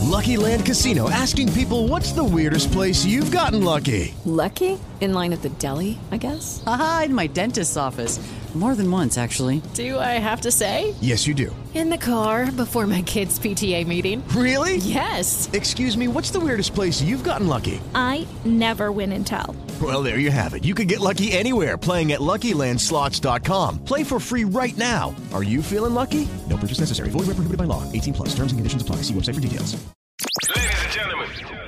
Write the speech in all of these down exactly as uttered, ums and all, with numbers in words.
Lucky Land Casino, asking people, what's the weirdest place you've gotten lucky? Lucky? In line at the deli, I guess? Aha, in my dentist's office. More than once, actually. Do I have to say? Yes, you do. In the car before my kids' P T A meeting. Really? Yes. Excuse me, what's the weirdest place you've gotten lucky? I never win and tell. Well, there you have it. You can get lucky anywhere, playing at Lucky Land Slots dot com. Play for free right now. Are you feeling lucky? No purchase necessary. Void where prohibited by law. eighteen plus. Terms and conditions apply. See website for details. Ladies and gentlemen,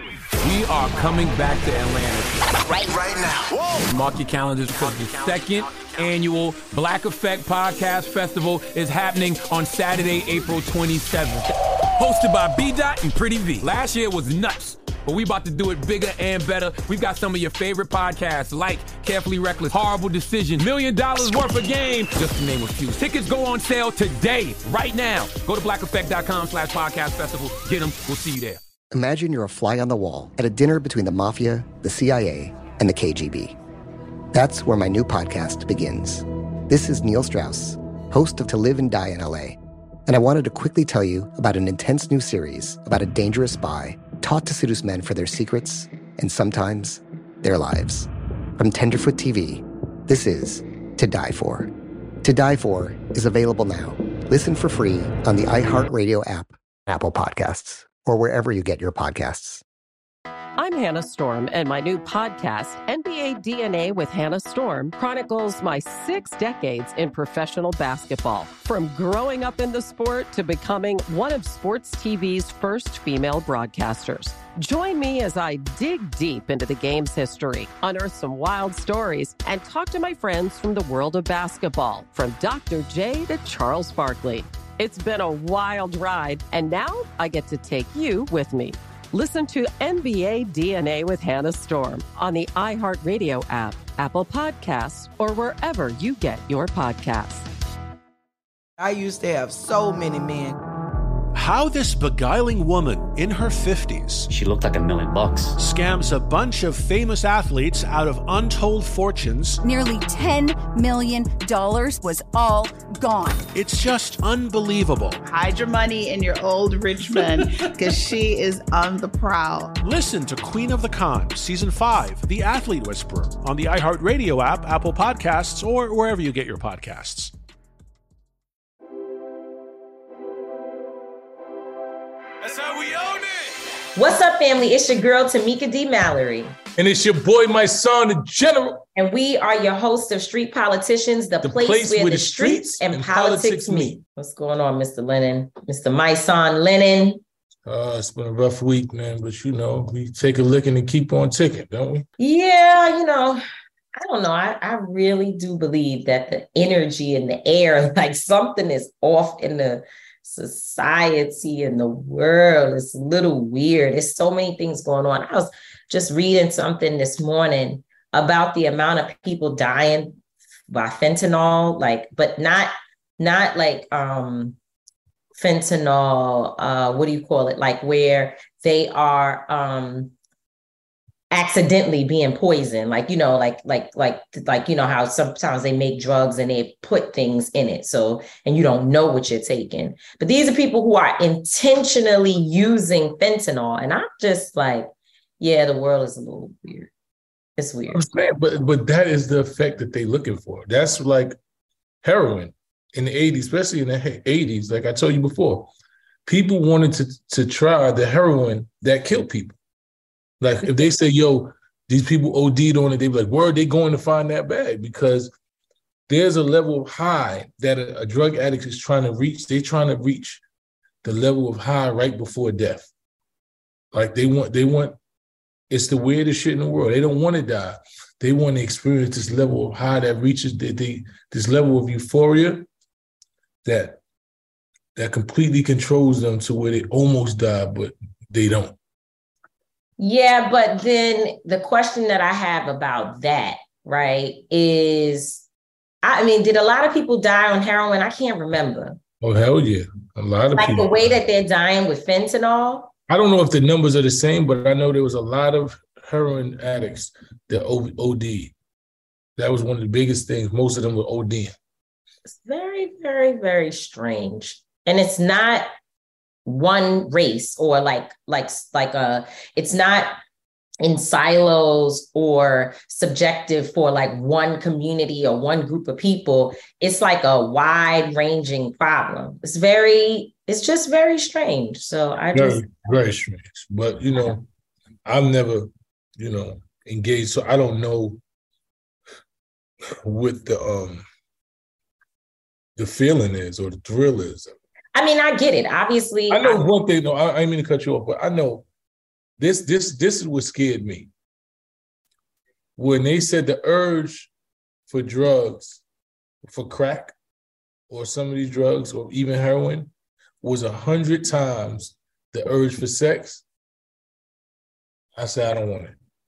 we are coming back to Atlanta. Right, right now. Whoa. Mark your calendars because the second annual Black Effect Podcast Festival is happening on Saturday, April twenty-seventh. Hosted by B-Dot and Pretty V. Last year was nuts, but we about to do it bigger and better. We've got some of your favorite podcasts like Carefully Reckless, Horrible Decision, Million Dollars Worth of Game, just to name a few. Tickets go on sale today, right now. Go to black effect dot com slash podcast festival. Get them. We'll see you there. Imagine you're a fly on the wall at a dinner between the mafia, the C I A, and the K G B. That's where my new podcast begins. This is Neil Strauss, host of To Live and Die in L A, and I wanted to quickly tell you about an intense new series about a dangerous spy taught to seduce men for their secrets and sometimes their lives. From Tenderfoot T V, this is To Die For. To Die For is available now. Listen for free on the iHeartRadio app, Apple Podcasts, or wherever you get your podcasts. I'm Hannah Storm, and my new podcast, N B A D N A with Hannah Storm, chronicles my six decades in professional basketball. From growing up in the sport to becoming one of sports T V's first female broadcasters. Join me as I dig deep into the game's history, unearth some wild stories, and talk to my friends from the world of basketball, from Doctor J to Charles Barkley. It's been a wild ride, and now I get to take you with me. Listen to N B A D N A with Hannah Storm on the iHeartRadio app, Apple Podcasts, or wherever you get your podcasts. I used to have so many men. How this beguiling woman in her fifties, she looked like a million bucks, scams a bunch of famous athletes out of untold fortunes. Nearly ten million dollars was all gone. It's just unbelievable. Hide your money in your old rich man, because she is on the prowl. Listen to Queen of the Con, Season five, The Athlete Whisperer, on the iHeartRadio app, Apple Podcasts, or wherever you get your podcasts. That's how we own it. What's up, family? It's your girl, Tamika D. Mallory. And it's your boy, my son, the General. And we are your hosts of Street Politicians, the, the place, place where, where the streets, streets and, and politics, politics meet. meet. What's going on, Mister Lennon? Mister Myson Lennon. Uh, it's been a rough week, man, but you know, we take a licking and keep on ticking, don't we? Yeah, you know, I don't know. I, I really do believe that the energy in the air, like something is off in the society and the world. Is a little weird. There's so many things going on. I was just reading something this morning about the amount of people dying by fentanyl, like, but not, not like um, fentanyl, uh, what do you call it? Like where they are um, accidentally being poisoned, like, you know, like, like, like, like, you know, how sometimes they make drugs and they put things in it. So, and you don't know what you're taking, but these are people who are intentionally using fentanyl. And I'm just like, yeah, the world is a little weird. It's weird. But, but that is the effect that they're looking for. That's like heroin in the eighties, especially in the eighties. Like I told you before, people wanted to, to try the heroin that killed people. Like if they say, yo, these people O D'd on it, they be like, where are they going to find that bag? Because there's a level of high that a, a drug addict is trying to reach. They're trying to reach the level of high right before death. Like they want, they want, it's the weirdest shit in the world. They don't want to die. They want to experience this level of high that reaches they, they, this level of euphoria that that completely controls them to where they almost die, but they don't. Yeah, but then the question that I have about that, right, is, I mean, did a lot of people die on heroin? I can't remember. Oh, hell yeah. A lot of like people. Like the way that they're dying with fentanyl? I don't know if the numbers are the same, but I know there was a lot of heroin addicts that O D. That was one of the biggest things. Most of them were ODing. It's very, very, very strange. And it's not, one race or like, like, like a, it's not in silos or subjective for like one community or one group of people. It's like a wide ranging problem. It's very, it's just very strange. So I very, just. Very strange. But, you know, I've never, you know, engaged. So I don't know what the, um, the feeling is or the thrill is. I mean, I get it. Obviously. I know I, one thing, no, I, I didn't mean to cut you off, but I know This this this is what scared me. When they said the urge for drugs, for crack, or some of these drugs, or even heroin, was a hundred times the urge for sex, I said, I don't want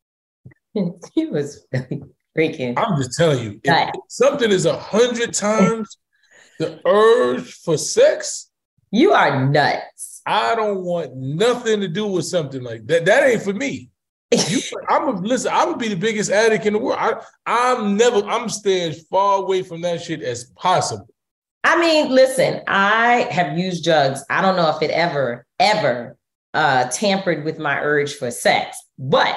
it. He was really freaking. I'm just telling you, if something is a hundred times the urge for sex, you are nuts. I don't want nothing to do with something like that. That ain't for me. You, I'm a, listen. I would be the biggest addict in the world. I, I'm never. I'm staying far away from that shit as possible. I mean, listen. I have used drugs. I don't know if it ever, ever uh, tampered with my urge for sex, but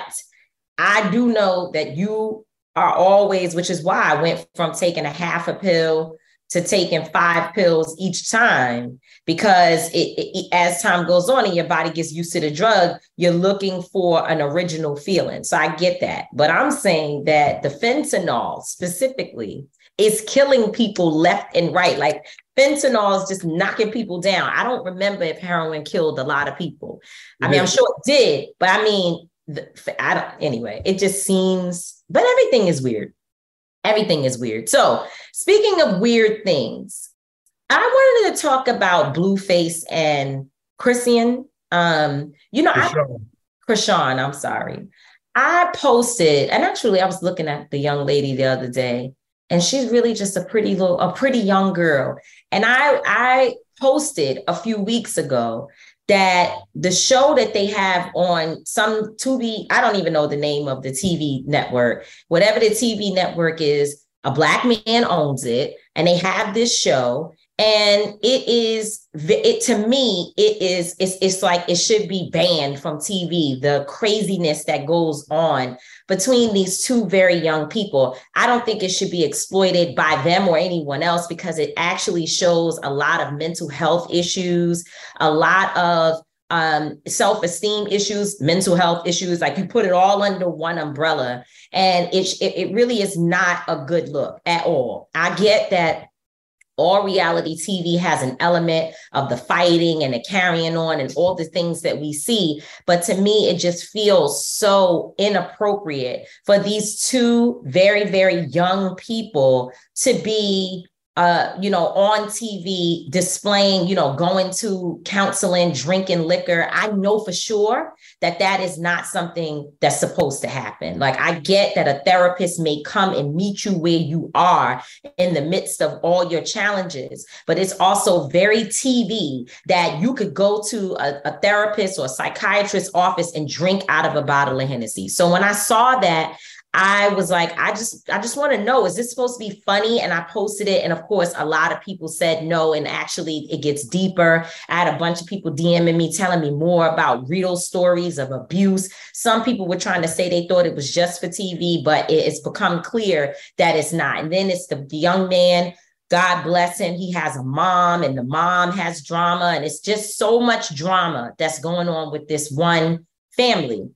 I do know that you are always, which is why I went from taking a half a pill to taking five pills each time, because it, it, as time goes on and your body gets used to the drug, you're looking for an original feeling. So I get that. But I'm saying that the fentanyl specifically is killing people left and right. Like fentanyl is just knocking people down. I don't remember if heroin killed a lot of people. I mean, I'm sure it did, but I mean, the, I don't, anyway, it just seems, but everything is weird. Everything is weird. So speaking of weird things, I wanted to talk about Blueface and Chrisean. Um, you know, Chrisean. I, Chrisean, I'm sorry. I posted, and actually I was looking at the young lady the other day, and she's really just a pretty little, a pretty young girl. And I, I posted a few weeks ago that the show that they have on some Tubi, I don't even know the name of the T V network, whatever the T V network is, a Black man owns it, and they have this show. And it is, it to me, it is, it's, it's like it should be banned from T V, the craziness that goes on between these two very young people. I don't think it should be exploited by them or anyone else, because it actually shows a lot of mental health issues, a lot of um, self-esteem issues, mental health issues. Like you put it all under one umbrella, and it, it, it really is not a good look at all. I get that all reality T V has an element of the fighting and the carrying on and all the things that we see. But to me, it just feels so inappropriate for these two very, very young people to be, uh, you know, on T V displaying, you know, going to counseling, drinking liquor. I know for sure that that is not something that's supposed to happen. Like, I get that a therapist may come and meet you where you are in the midst of all your challenges, but it's also very T V that you could go to a, a therapist or a psychiatrist's office and drink out of a bottle of Hennessy. So when I saw that, I was like, I just, I just want to know, is this supposed to be funny? And I posted it. And of course, a lot of people said no. And actually it gets deeper. I had a bunch of people DMing me, telling me more about real stories of abuse. Some people were trying to say they thought it was just for T V, but it's become clear that it's not. And then it's the, the young man, God bless him. He has a mom, and the mom has drama. And it's just so much drama that's going on with this one family.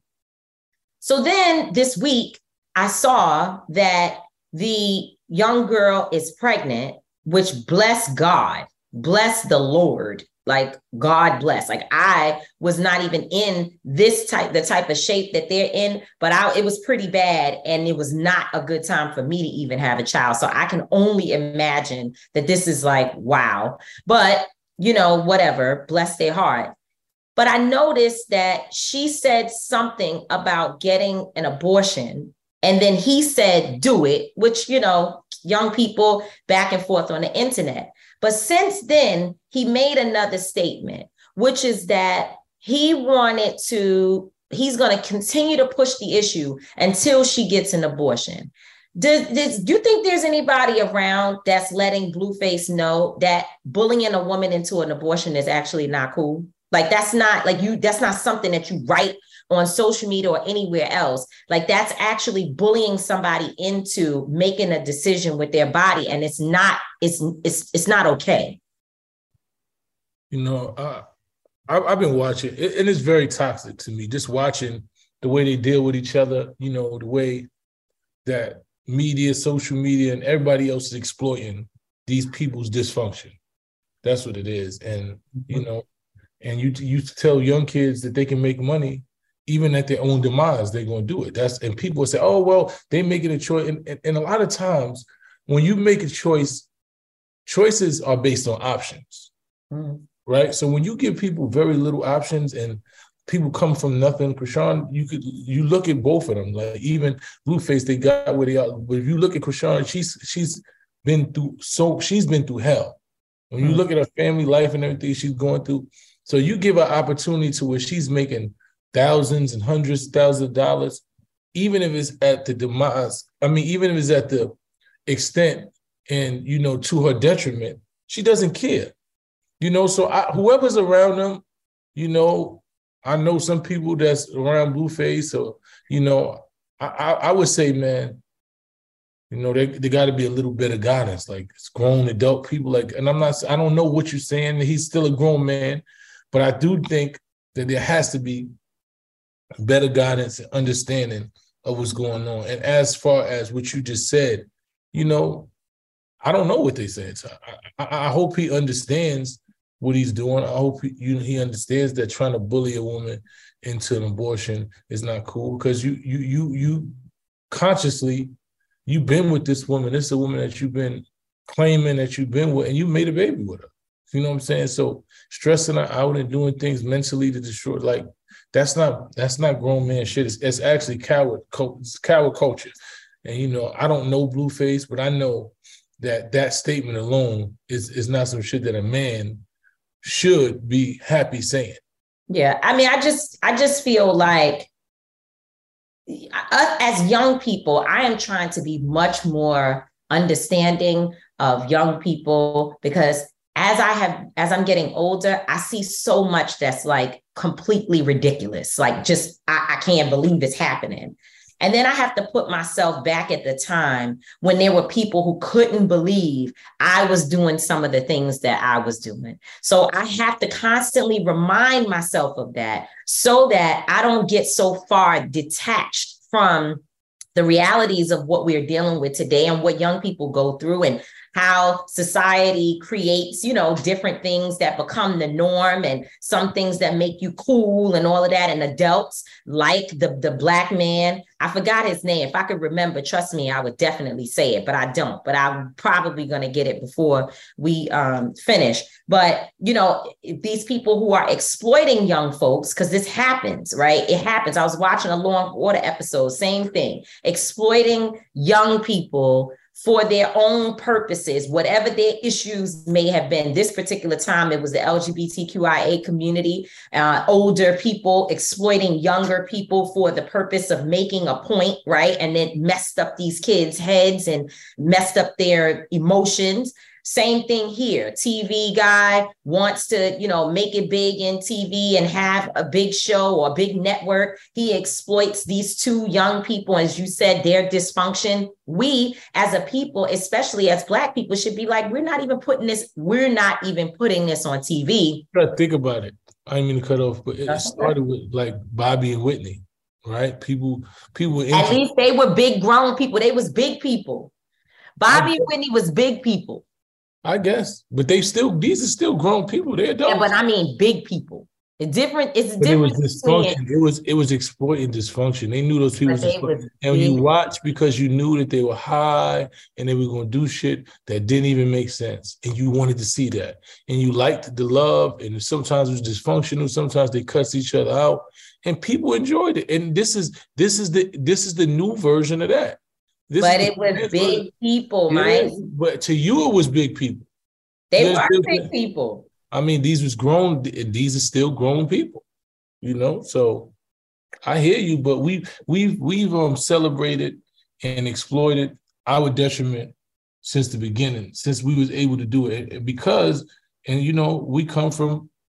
So then this week, I saw that the young girl is pregnant, which bless God, bless the Lord, like God bless. Like I was not even in this type, the type of shape that they're in, but I, it was pretty bad. And it was not a good time for me to even have a child. So I can only imagine that this is like, wow, but you know, whatever, bless their heart. But I noticed that she said something about getting an abortion. And then he said, do it, which, you know, young people back and forth on the internet. But since then, he made another statement, which is that he wanted to, he's going to continue to push the issue until she gets an abortion. Does, does, do you think there's anybody around that's letting Blueface know that bullying a woman into an abortion is actually not cool? Like that's not like you, that's not something that you write on social media or anywhere else. Like that's actually bullying somebody into making a decision with their body. And it's not, it's, it's, it's not okay. You know, uh, I, I've been watching, and it's very toxic to me, just watching the way they deal with each other, you know, the way that media, social media, and everybody else is exploiting these people's dysfunction. That's what it is. And, you know, and you you tell young kids that they can make money even at their own demise, they're going to do it. That's and people say, oh, well, they making a choice. And, and, and a lot of times when you make a choice, choices are based on options, mm. right? So when you give people very little options and people come from nothing, Chrisean, you could you look at both of them. Like even Blueface, they got where they are. But if you look at Chrisean, she's she's been through so she's been through hell. When you mm. look at her family life and everything she's going through, so you give her opportunity to where she's making thousands and hundreds of thousands of dollars, even if it's at the demise. I mean, even if it's at the extent and, you know, to her detriment, she doesn't care. You know, so I, whoever's around them, you know, I know some people that's around Blueface. So, you know, I, I, I would say, man, you know, they, they got to be a little bit of guidance, like it's grown adult people. Like, and I'm not, I don't know what you're saying. He's still a grown man, but I do think that there has to be better guidance and understanding of what's going on. And as far as what you just said, you know, I don't know what they said. So I, I, I hope he understands what he's doing. I hope he, you know, he understands that trying to bully a woman into an abortion is not cool, because you you you you consciously you've been with this woman. This is a woman that you've been claiming that you've been with, and you made a baby with her. You know what I'm saying? So stressing her out and doing things mentally to destroy, like that's not that's not grown man shit. It's, it's actually coward it's coward culture. And you know, I don't know Blueface, but I know that that statement alone is is not some shit that a man should be happy saying. Yeah, I mean, I just I just feel like us as young people, I am trying to be much more understanding of young people, because as I have, as I'm getting older, I see so much that's like completely ridiculous. Like just, I, I can't believe it's happening. And then I have to put myself back at the time when there were people who couldn't believe I was doing some of the things that I was doing. So I have to constantly remind myself of that so that I don't get so far detached from the realities of what we're dealing with today and what young people go through, and how society creates, you know, different things that become the norm and some things that make you cool and all of that. And adults like the, the Black man, I forgot his name. If I could remember, trust me, I would definitely say it, but I don't. But I'm probably going to get it before we um, finish. But, you know, these people who are exploiting young folks, because this happens, right? It happens. I was watching a Law and Order episode, same thing, exploiting young people for their own purposes, whatever their issues may have been. This particular time, it was the L G B T Q I A community, uh, older people exploiting younger people for the purpose of making a point, right? And then messed up these kids' heads and messed up their emotions. Same thing here. T V guy wants to, you know, make it big in T V and have a big show or a big network. He exploits these two young people, as you said, their dysfunction. We as a people, especially as Black people, should be like, we're not even putting this, we're not even putting this on T V. You gotta think about it. I didn't mean to cut off, but it started with like Bobby and Whitney, right? People, people were at least they were big grown people. They was big people. Bobby and Whitney was big people. I guess, but they still, these are still grown people. They're adults. Yeah, but I mean big people. It's different. It's but different. It was dysfunction. It was it was exploiting dysfunction. They knew those people was dysfunction. And when you watch, because you knew that they were high and they were going to do shit that didn't even make sense, and you wanted to see that, and you liked the love, and sometimes it was dysfunctional. Sometimes they cussed each other out, and people enjoyed it. And this is this is the this is the new version of that. This but it was big version. people, Mike. Yeah, but to you, it was big people. They There's were big people. I mean, these was grown, these are still grown people, you know? So I hear you, but we, we've, we've um, celebrated and exploited our detriment since the beginning, since we was able to do it. Because, and you know, we come from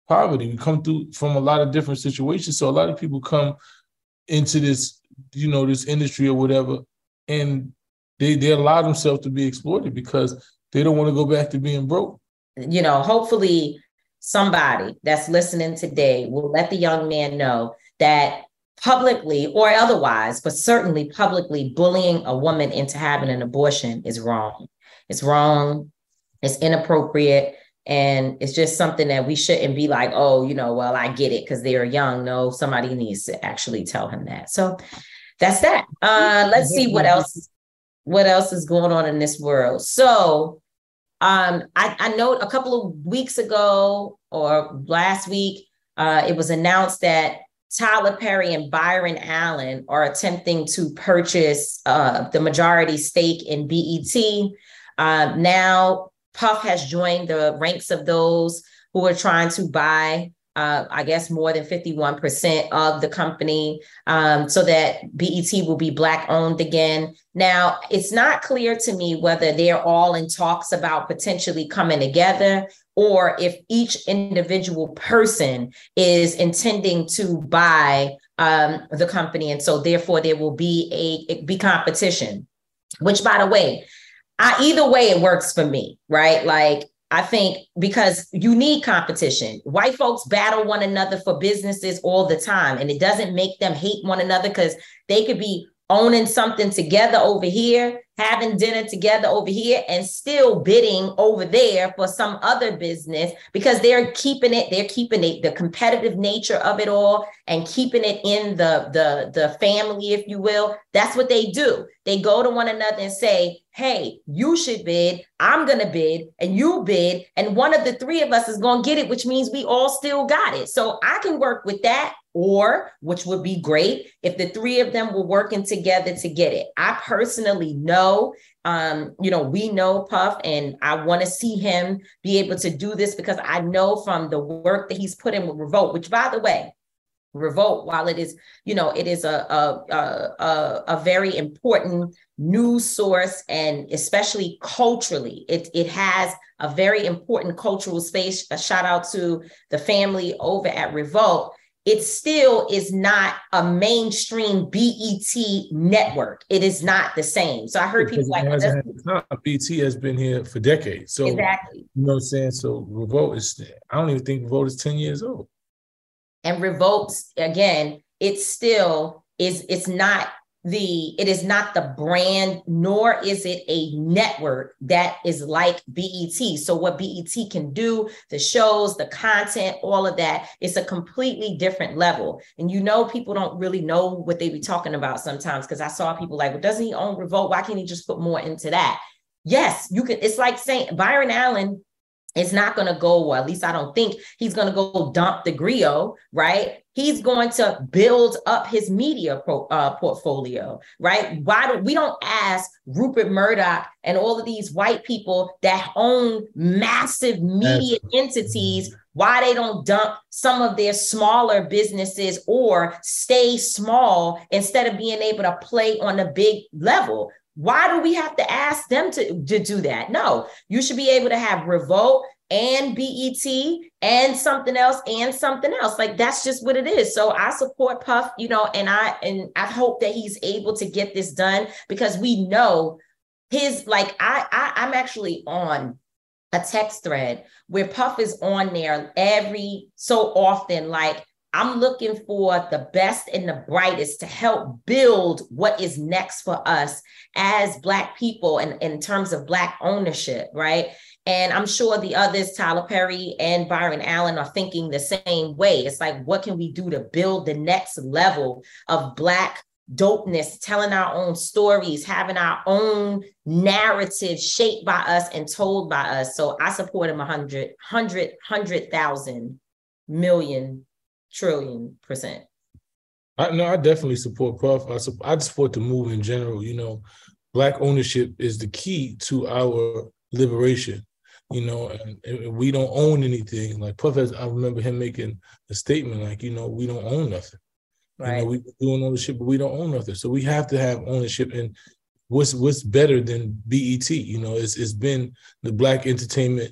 poverty. We come through from a lot of different situations. So a lot of people come into this, you know, this industry or whatever, and they they allow themselves to be exploited because they don't want to go back to being broke. You know, hopefully somebody that's listening today will let the young man know that publicly or otherwise, but certainly publicly, bullying a woman into having an abortion is wrong. It's wrong. It's inappropriate. And it's just something that we shouldn't be like, oh, you know, well, I get it because they're young. No, somebody needs to actually tell him that. So that's that. Uh, let's see what else, what else is going on in this world. So um, I, I know a couple of weeks ago or last week, uh, it was announced that Tyler Perry and Byron Allen are attempting to purchase uh, the majority stake in B E T. Uh, now, Puff has joined the ranks of those who are trying to buy, uh, I guess, more than fifty-one percent of the company um, so that B E T will be Black owned again. Now, it's not clear to me whether they're all in talks about potentially coming together or if each individual person is intending to buy um, the company. And so therefore there will be a be competition, which, by the way, I, either way, it works for me, right? Like, I think because you need competition. White folks battle one another for businesses all the time, and it doesn't make them hate one another because they could be owning something together over here, having dinner together over here, and still bidding over there for some other business because they're keeping it, they're keeping it, the competitive nature of it all and keeping it in the, the, the family, if you will. That's what they do. They go to one another and say, hey, you should bid, I'm going to bid, and you bid, and one of the three of us is going to get it, which means we all still got it. So I can work with that. Or, which would be great, if the three of them were working together to get it. I personally know, um, you know, we know Puff, and I want to see him be able to do this because I know from the work that he's put in with Revolt, which, by the way, Revolt, while it is, you know, it is a, a, a, a very important news source, and especially culturally, it, it has a very important cultural space. A shout out to the family over at Revolt. It still is not a mainstream B E T network. It is not the same. So I heard people like, B E T has been here for decades. So exactly. You know what I'm saying? So Revolt is, I don't even think Revolt is ten years old. And Revolt, again, it still is, it's not the, it is not the brand, nor is it a network that is like B E T. So what B E T can do, the shows, the content, all of that, it's a completely different level. And you know, people don't really know what they be talking about sometimes, because I saw people like, well, doesn't he own Revolt? Why can't he just put more into that? Yes, you can. It's like saying Byron Allen is not going to go, or at least I don't think he's going to go dump the griot, right? He's going to build up his media pro, uh, portfolio, right? Why do we don't ask Rupert Murdoch and all of these white people that own massive media entities why they don't dump some of their smaller businesses or stay small instead of being able to play on a big level? Why do we have to ask them to, to do that? No, you should be able to have Revolt and B E T and something else and something else. Like, that's just what it is. So I support Puff, you know, and I and I hope that he's able to get this done, because we know his, like, I, I I'm actually on a text thread where Puff is on there every so often, like, I'm looking for the best and the brightest to help build what is next for us as Black people and in terms of Black ownership, right? And I'm sure the others, Tyler Perry and Byron Allen, are thinking the same way. It's like, what can we do to build the next level of Black dopeness, telling our own stories, having our own narrative shaped by us and told by us? So I support him a hundred, hundred, hundred thousand, million, trillion percent. I no, I definitely support Puff. I, su- I support the move in general. You know, Black ownership is the key to our liberation. You know, and, and we don't own anything. Like Puff has, I remember him making a statement like, you know, we don't own nothing. Right. You know, we doing ownership, but we don't own nothing. So we have to have ownership. And what's what's better than B E T? You know, it's it's been the Black entertainment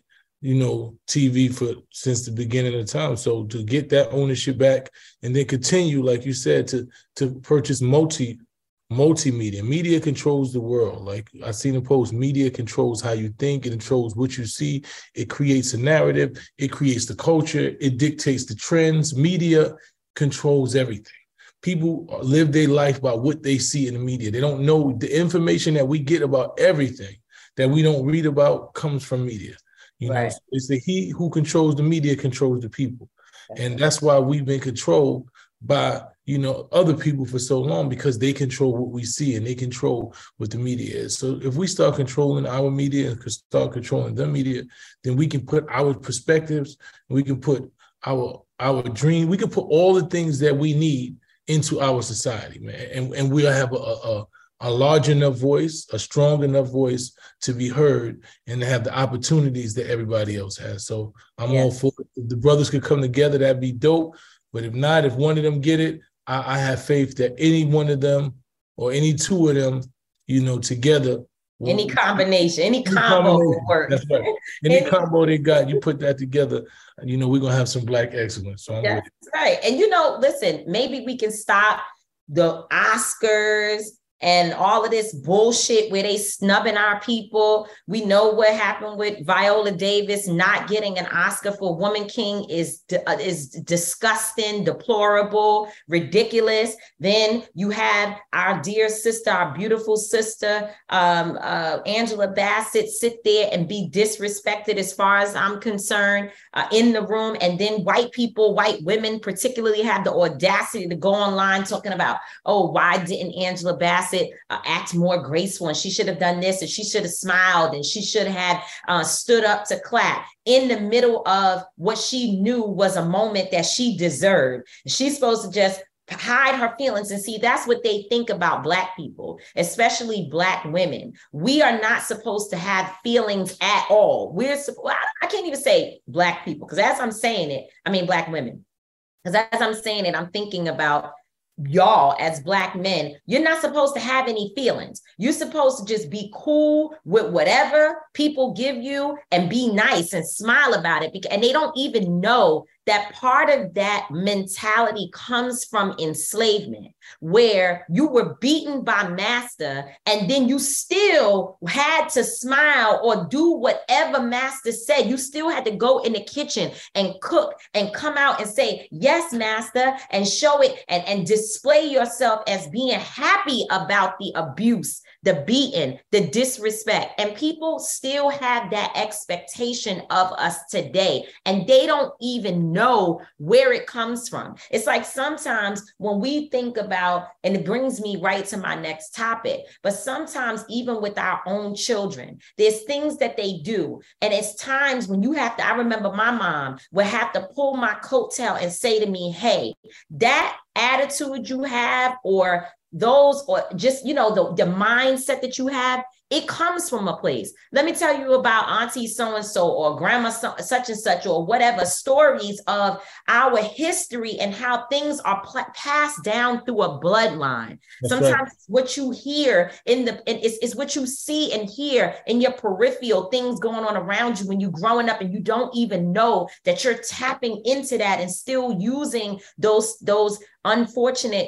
you know, T V for since the beginning of time. So to get that ownership back and then continue, like you said, to to purchase multi multimedia. Media controls the world. Like I seen a post, media controls how you think, it controls what you see, it creates a narrative, it creates the culture, it dictates the trends. Media controls everything. People live their life by what they see in the media. They don't know the information that we get about everything that we don't read about comes from media. You right. know, it's the he who controls the media controls the people. And that's why we've been controlled by, you know, other people for so long, because they control what we see and they control what the media is. So if we start controlling our media and start controlling the media, then we can put our perspectives, we can put our our dream, we can put all the things that we need into our society, man. And, and we'll have a, a, a large enough voice, a strong enough voice to be heard and to have the opportunities that everybody else has. So I'm yes. all for it. If the brothers could come together, that'd be dope. But if not, if one of them get it, I, I have faith that any one of them or any two of them, you know, together. Any combination, any, any combo will work. That's right. Any, any combo they got, you put that together, you know, we're going to have some Black excellence. So I'm That's right. And, you know, listen, maybe we can stop the Oscars and all of this bullshit where they snubbing our people. We know what happened with Viola Davis not getting an Oscar for Woman King is, uh, is disgusting, deplorable, ridiculous. Then you have our dear sister, our beautiful sister, um, uh, Angela Bassett, sit there and be disrespected as far as I'm concerned uh, in the room. And then white people, white women particularly have the audacity to go online talking about, oh, why didn't Angela Bassett Uh, act more graceful, and she should have done this, and she should have smiled, and she should have uh, stood up to clap in the middle of what she knew was a moment that she deserved. She's supposed to just hide her feelings. And see, that's what they think about Black people, especially Black women. We are not supposed to have feelings at all. We're well, I can't even say Black people, because as I'm saying it, I mean Black women. Because as I'm saying it, I'm thinking about y'all as Black men. You're not supposed to have any feelings. You're supposed to just be cool with whatever people give you and be nice and smile about it. And they don't even know that part of that mentality comes from enslavement, where you were beaten by master and then you still had to smile or do whatever master said. You still had to go in the kitchen and cook and come out and say, yes, master, and show it and, and display yourself as being happy about the abuse, the beating, the disrespect. And people still have that expectation of us today, and they don't even know where it comes from. It's like sometimes when we think about, and it brings me right to my next topic, but sometimes even with our own children, there's things that they do. And it's times when you have to, I remember my mom would have to pull my coattail and say to me, hey, that attitude you have, or those, or just, you know, the, the mindset that you have, it comes from a place. Let me tell you about Auntie so-and-so or Grandma so, such and such, or whatever, stories of our history and how things are pl- passed down through a bloodline. That's Sometimes right. It's what you hear in the, it's, it's what you see and hear in your peripheral, things going on around you when you're growing up and you don't even know that you're tapping into that and still using those, those unfortunate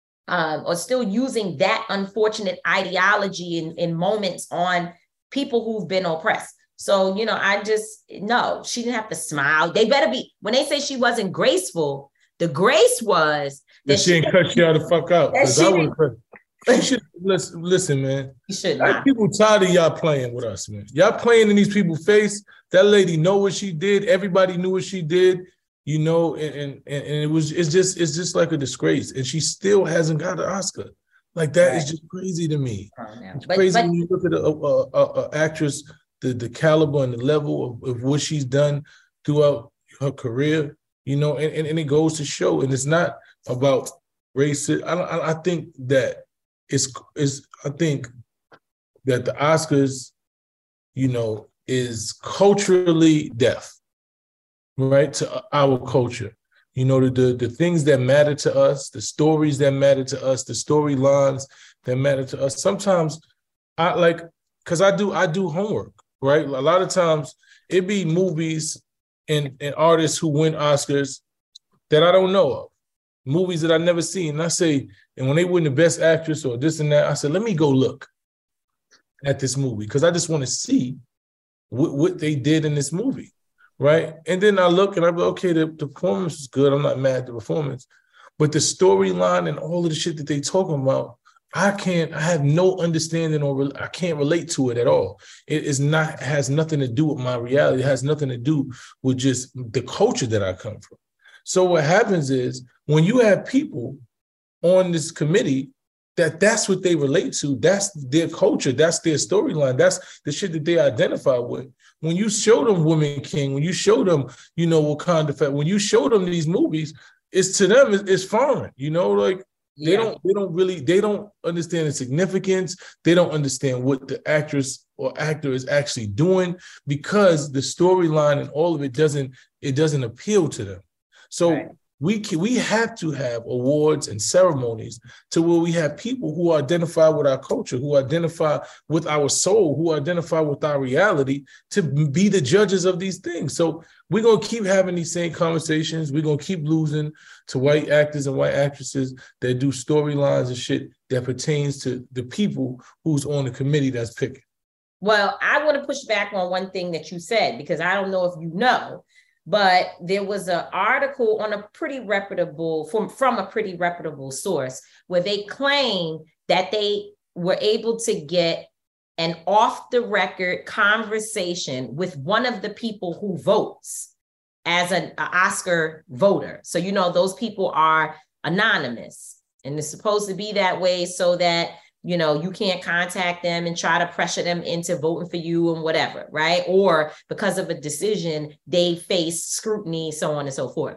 Um, or still using that unfortunate ideology in, in moments on people who've been oppressed. So, you know, I just, no, she didn't have to smile. They better be, when they say she wasn't graceful, the grace was that, that she didn't cut you the fuck out. I she should, listen, listen, man. You should not. People tired of y'all playing with us, man. Y'all playing in these people's face. That lady know what she did. Everybody knew what she did. You know, and, and and it was it's just it's just like a disgrace, and she still hasn't got an Oscar. Like that right. is just crazy to me. Oh, no. It's but, crazy but, when you look at a, a, a, a actress, the the caliber and the level of, of what she's done throughout her career. You know, and, and, and it goes to show, and it's not about racism. I I, I think that it's is I think that the Oscars, you know, is culturally deaf. Right, to our culture, you know, the, the the things that matter to us, the stories that matter to us, the storylines that matter to us. Sometimes I like, because I do I do homework, right? A lot of times it be movies and, and artists who win Oscars that I don't know of, movies that I never seen. And I say, and when they win the best actress or this and that, I said, let me go look at this movie because I just want to see what, what they did in this movie, right? And then I look and I'm like, okay, the, the performance is good. I'm not mad at the performance. But the storyline and all of the shit that they talking about, I can't, I have no understanding or re- I can't relate to it at all. It is not, has nothing to do with my reality. It has nothing to do with just the culture that I come from. So what happens is when you have people on this committee that that's what they relate to, that's their culture, that's their storyline, that's the shit that they identify with. When you show them Woman King, when you show them, you know, Wakanda, when you show them these movies, it's to them, it's, it's foreign, you know, like they yeah. don't, they don't really, they don't understand the significance. They don't understand what the actress or actor is actually doing because the storyline and all of it doesn't, it doesn't appeal to them. So right. we can, we have to have awards and ceremonies to where we have people who identify with our culture, who identify with our soul, who identify with our reality to be the judges of these things. So we're going to keep having these same conversations. We're going to keep losing to white actors and white actresses that do storylines and shit that pertains to the people who's on the committee that's picking. Well, I want to push back on one thing that you said, because I don't know if you know, but there was an article on a pretty reputable, from, from a pretty reputable source, where they claim that they were able to get an off-the-record conversation with one of the people who votes as an Oscar voter. So, you know, those people are anonymous, and it's supposed to be that way so that, you know, you can't contact them and try to pressure them into voting for you and whatever, right? Or because of a decision, they face scrutiny, so on and so forth.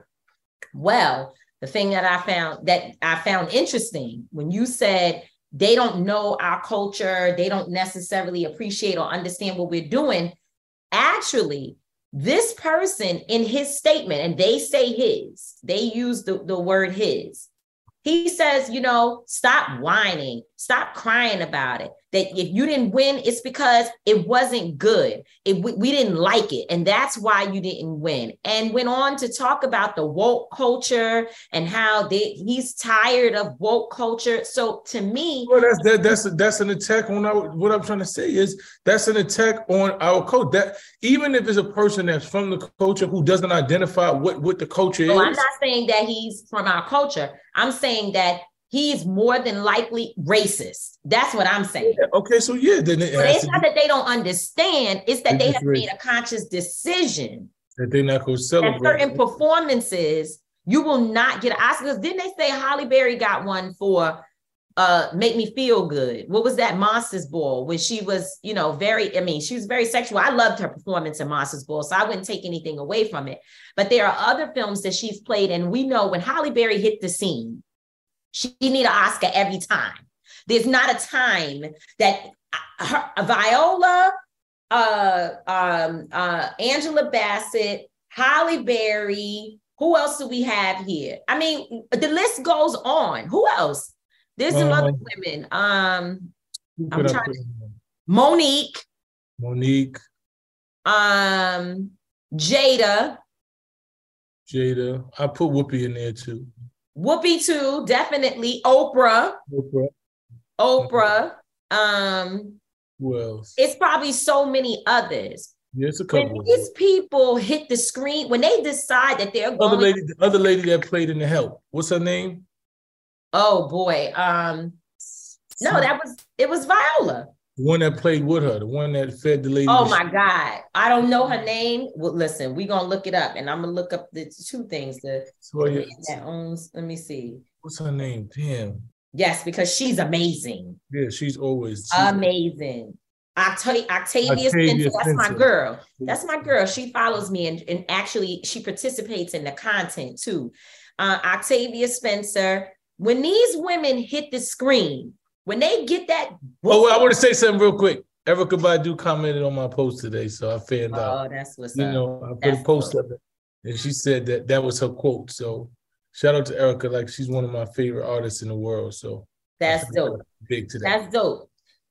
Well, the thing that I found that I found interesting when you said they don't know our culture, they don't necessarily appreciate or understand what we're doing. Actually, this person in his statement, and they say his, they use the, the word his, he says, you know, stop whining, stop crying about it. That if you didn't win, it's because it wasn't good. It, we, we didn't like it. And that's why you didn't win. And went on to talk about the woke culture and how they, he's tired of woke culture. So to me, well, that's that, that's that's an attack on our, what I'm trying to say is that's an attack on our code. That even if it's a person that's from the culture who doesn't identify what, what the culture so is. I'm not saying that he's from our culture. I'm saying that he's more than likely racist. That's what I'm saying. Yeah, okay, so yeah. Then it but it's not be, that they don't understand. It's that they have racist. made a conscious decision. That they're not going to celebrate. That certain performances, you will not get an Oscar. Didn't they say Halle Berry got one for uh, Make Me Feel Good? What was that, Monsters Ball? When she was, you know, very, I mean, she was very sexual. I loved her performance in Monsters Ball, so I wouldn't take anything away from it. But there are other films that she's played, and we know when Halle Berry hit the scene, she need an Oscar every time. There's not a time that her, Viola, uh, um, uh, Angela Bassett, Halle Berry, who else do we have here? I mean, the list goes on. Who else? There's some um, other women. Um, I'm trying to, Monique. Monique. Um, Jada. Jada. I put Whoopi in there too. Whoopi too, definitely. Oprah. Oprah. Oprah. Um, Who else? It's probably so many others. Yes, a couple. When these people hit the screen, when they decide that they're going, other lady, the other lady that played in The Help. What's her name? Oh boy. Um, no, that was it was Viola. The one that played with her, the one that fed the lady. Oh my God. I don't know her name. Well, listen, we're gonna look it up, and I'm gonna look up the two things that, so, yeah. that owns. Let me see. What's her name? Damn. Yes, because she's amazing. Yeah, she's always she's amazing. Octavia, Octavia Spencer, that's Spencer. my girl. That's my girl. She follows me, and, and actually she participates in the content too. Uh, Octavia Spencer. When these women hit the screen, when they get that. Oh, well, I want to say something real quick. Erykah Badu commented on my post today, so I fanned oh, out. Oh, that's what's you up. You know, I put that's a post cool. of it, and she said that that was her quote. So shout out to Erykah, like she's one of my favorite artists in the world. So that's dope. Big today. That's dope.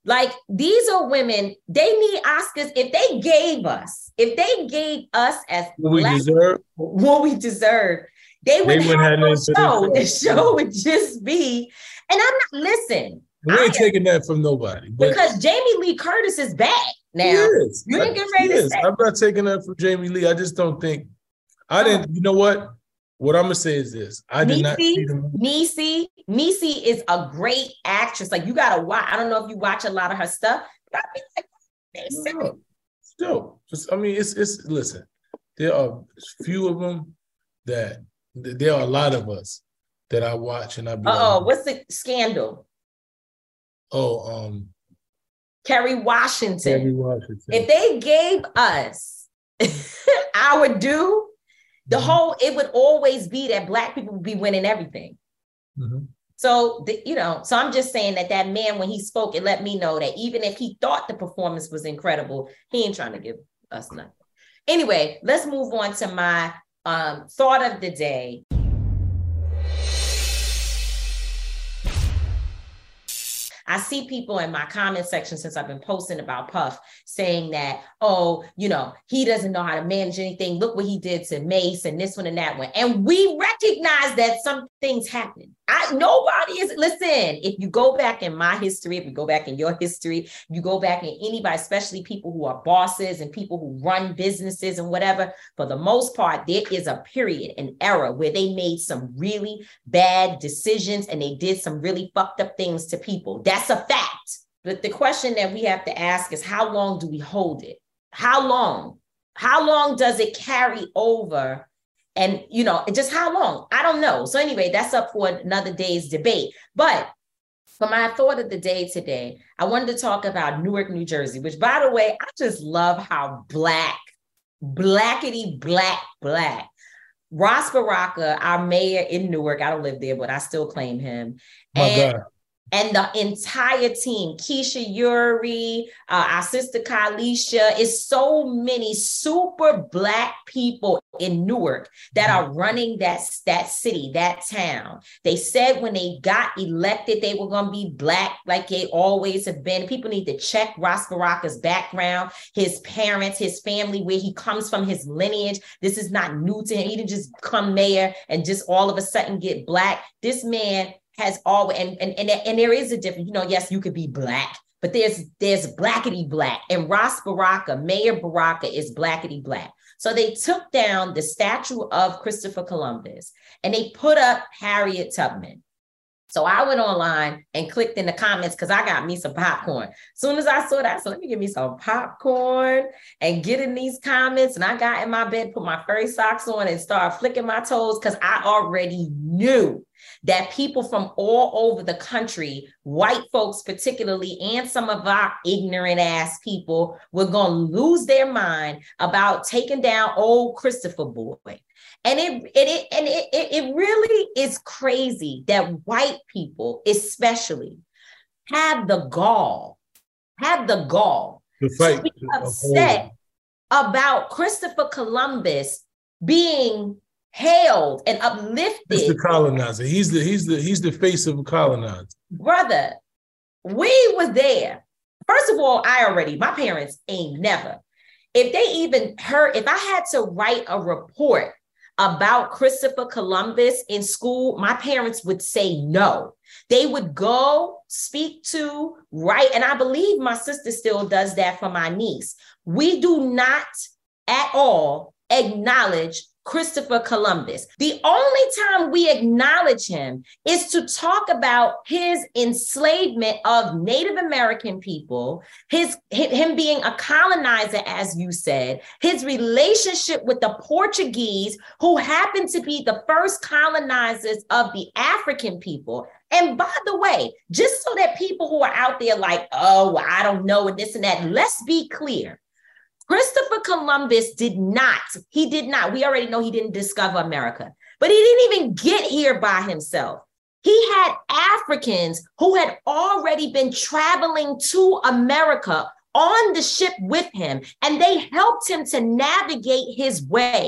Like, these are women, they need Oscars. If they gave us, if they gave us as what we black, deserve, what we deserve, they would they have have no no show. The show. show would just be, and I'm not, listen. We ain't taking that from nobody. But because Jamie Lee Curtis is back now. Yes, You didn't get ready to say. I'm not taking that from Jamie Lee. I just don't think, I didn't, you know what? What I'm going to say is this. I did not see them. Niecy, Niecy is a great actress. Like, you got to watch. I don't know if you watch a lot of her stuff. But I mean, like, no, still, just, I mean, it's, it's, listen, there are few of them that, there are a lot of us that I watch and I be Uh-oh, like, what's the scandal? Oh, um, Kerry Washington. Kerry Washington. If they gave us our due, the mm-hmm. whole, it would always be that Black people would be winning everything. Mm-hmm. So, the, you know, so I'm just saying that that man, when he spoke, it let me know that even if he thought the performance was incredible, he ain't trying to give us nothing. Anyway, let's move on to my um, thought of the day. I see people in my comment section, since I've been posting about Puff, saying that, oh, you know, he doesn't know how to manage anything. Look what he did to Mace and this one and that one. And we recognize that some things happen. I nobody is, listen, if you go back in my history, if you go back in your history, you go back in anybody, especially people who are bosses and people who run businesses and whatever, for the most part, there is a period, an era where they made some really bad decisions and they did some really fucked up things to people. That's a fact. But the question that we have to ask is, how long do we hold it? How long? How long does it carry over? And, you know, just how long? I don't know. So anyway, that's up for another day's debate. But for my thought of the day today, I wanted to talk about Newark, New Jersey, which, by the way, I just love how black, blackety black, black. Ross Baraka, our mayor in Newark, I don't live there, but I still claim him. My and, God. And the entire team, Keisha Yuri, uh, our sister Kalisha, is so many super black people in Newark that are running that, that city, that town. They said when they got elected, they were going to be black like they always have been. People need to check Ross Baraka's background, his parents, his family, where he comes from, his lineage. This is not new to him. He didn't just become mayor and just all of a sudden get black. This man has always, and, and, and, and there is a difference, you know, yes, you could be black, but there's, there's blackety black, and Ross Baraka, Mayor Baraka, is blackety black. So they took down the statue of Christopher Columbus and they put up Harriet Tubman. So I went online and clicked in the comments because I got me some popcorn. As soon as I saw that, I said, let me get me some popcorn and get in these comments. And I got in my bed, put my furry socks on and started flicking my toes because I already knew that people from all over the country, white folks particularly, and some of our ignorant ass people were going to lose their mind about taking down old Christopher boy. And it, it, it and it, it really is crazy that white people especially have the gall, have the gall to fight, to be upset about Christopher Columbus being hailed and uplifted. He's the colonizer. He's the he's the he's the face of a colonizer. Brother, we was there. First of all, I already, my parents ain't never. If they even heard, if I had to write a report about Christopher Columbus in school, my parents would say no. They would go speak to, write, and I believe my sister still does that for my niece. We do not at all acknowledge Christopher Columbus. The only time we acknowledge him is to talk about his enslavement of Native American people, his him being a colonizer, as you said, his relationship with the Portuguese, who happened to be the first colonizers of the African people. And by the way, just so that people who are out there like, oh, I don't know, and this and that, let's be clear. Christopher Columbus did not, he did not, we already know he didn't discover America, but he didn't even get here by himself. He had Africans who had already been traveling to America on the ship with him, and they helped him to navigate his way.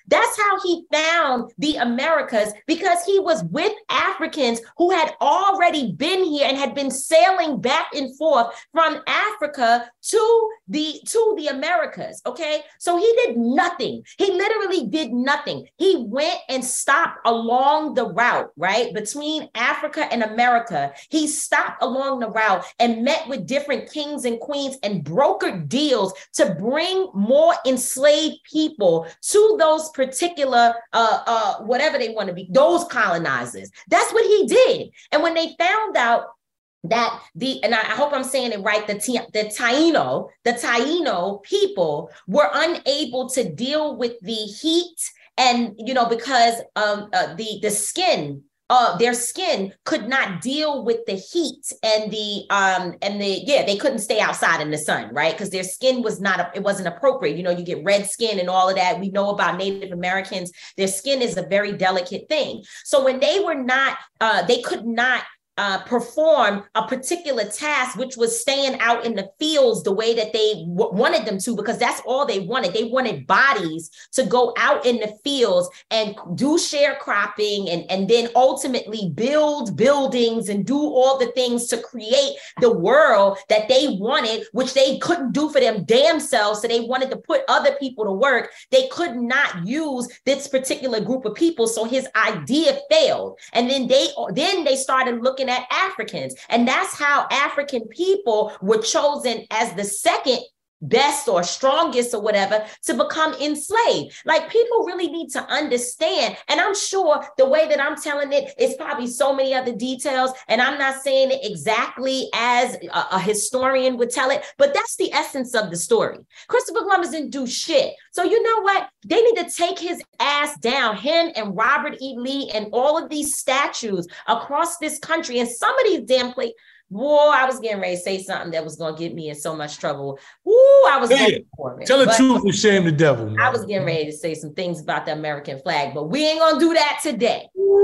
That's how he found the Americas, because he was with Africans who had already been here and had been sailing back and forth from Africa to the to the Americas. Okay, so he did nothing. He literally did nothing. He went and stopped along the route, right, between Africa and America. He stopped along the route and met with different kings and queens and brokered deals to bring more enslaved people to those particular, uh, uh, whatever they want to be, those colonizers. That's what he did. And when they found out that the, and I hope I'm saying it right, the, the Taino, the Taino people were unable to deal with the heat, and, you know, because um, uh, the, the skin, Uh, their skin could not deal with the heat and the um and the yeah they couldn't stay outside in the sun, right? Because their skin was not it wasn't appropriate. You know, you get red skin and all of that. We know about Native Americans. Their skin is a very delicate thing. So when they were not, uh, they could not Uh, perform a particular task, which was staying out in the fields the way that they w- wanted them to, because that's all they wanted. They wanted bodies to go out in the fields and do sharecropping and, and then ultimately build buildings and do all the things to create the world that they wanted, which they couldn't do for them damn selves. So they wanted to put other people to work. They could not use this particular group of people. So his idea failed. And then they, then they started looking at Africans. And that's how African people were chosen as the second best or strongest or whatever to become enslaved. Like, people really need to understand. And I'm sure the way that I'm telling it is probably so many other details. And I'm not saying it exactly as a, a historian would tell it, but that's the essence of the story. Christopher Columbus didn't do shit. So you know what? They need to take his ass down, him and Robert E. Lee and all of these statues across this country. And some of these damn places, boy, I was getting ready to say something that was going to get me in so much trouble. Ooh, I was hey, for it. Tell the but truth and shame the devil. Man. I was getting ready to say some things about the American flag, but we ain't going to do that today.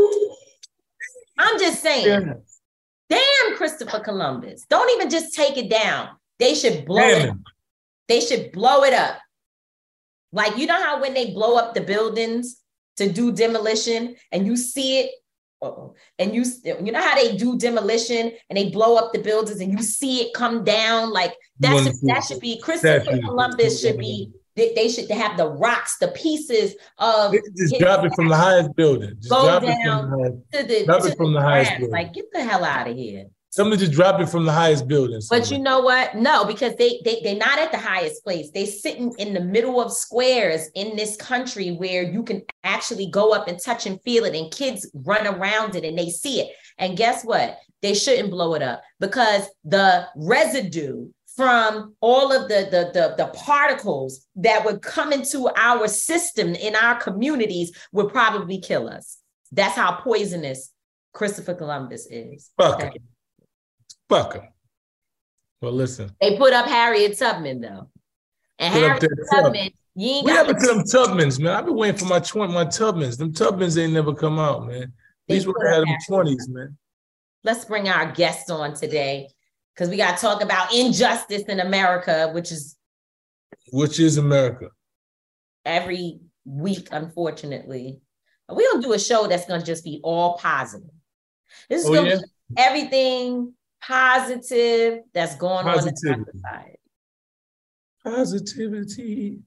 I'm just saying, yeah. Damn Christopher Columbus. Don't even just take it down. They should blow damn it up. They should blow it up. Like, you know how when they blow up the buildings to do demolition and you see it, Uh-oh. and you you know how they do demolition and they blow up the buildings and you see it come down, like that should, that should be Christopher Columbus should be they, they should have the rocks, the pieces of just drop it from the highest building. Just go drop down it to the, drop to it from the, the highest building. Like, get the hell out of here. Somebody just drop it from the highest building. Somewhere. But you know what? No, because they, they, they're not at the highest place. They're sitting in the middle of squares in this country where you can actually go up and touch and feel it, and kids run around it and they see it. And guess what? They shouldn't blow it up, because the residue from all of the, the, the, the particles that would come into our system in our communities would probably kill us. That's how poisonous Christopher Columbus is. Fuck him. Fuck him. Well, listen. They put up Harriet Tubman, though. And put Harriet Tubman, you ain't what got happened to them Tubmans, man? I've been waiting for my tw- my Tubmans. Them Tubmans ain't never come out, man. These were had them twenties, man. Let's bring our guests on today, because we got to talk about injustice in America, which is which is America. Every week, unfortunately. We're going to do a show that's going to just be all positive. This is oh, going to yeah? be everything positive that's going Positivity. on in society. Positivity.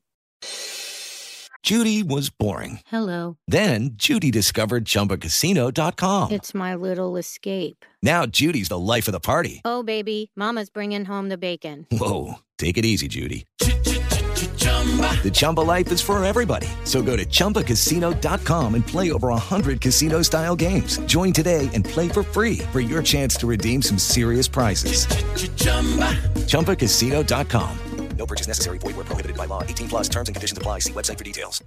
Judy was boring. Hello. Then Judy discovered Chumba Casino dot com. It's my little escape. Now Judy's the life of the party. Oh, baby, mama's bringing home the bacon. Whoa, take it easy, Judy. The Chumba life is for everybody. So go to Chumba Casino dot com and play over one hundred casino-style games. Join today and play for free for your chance to redeem some serious prizes. Chumba Casino dot com. No purchase necessary. Void where prohibited by law. eighteen plus terms and conditions apply. See website for details.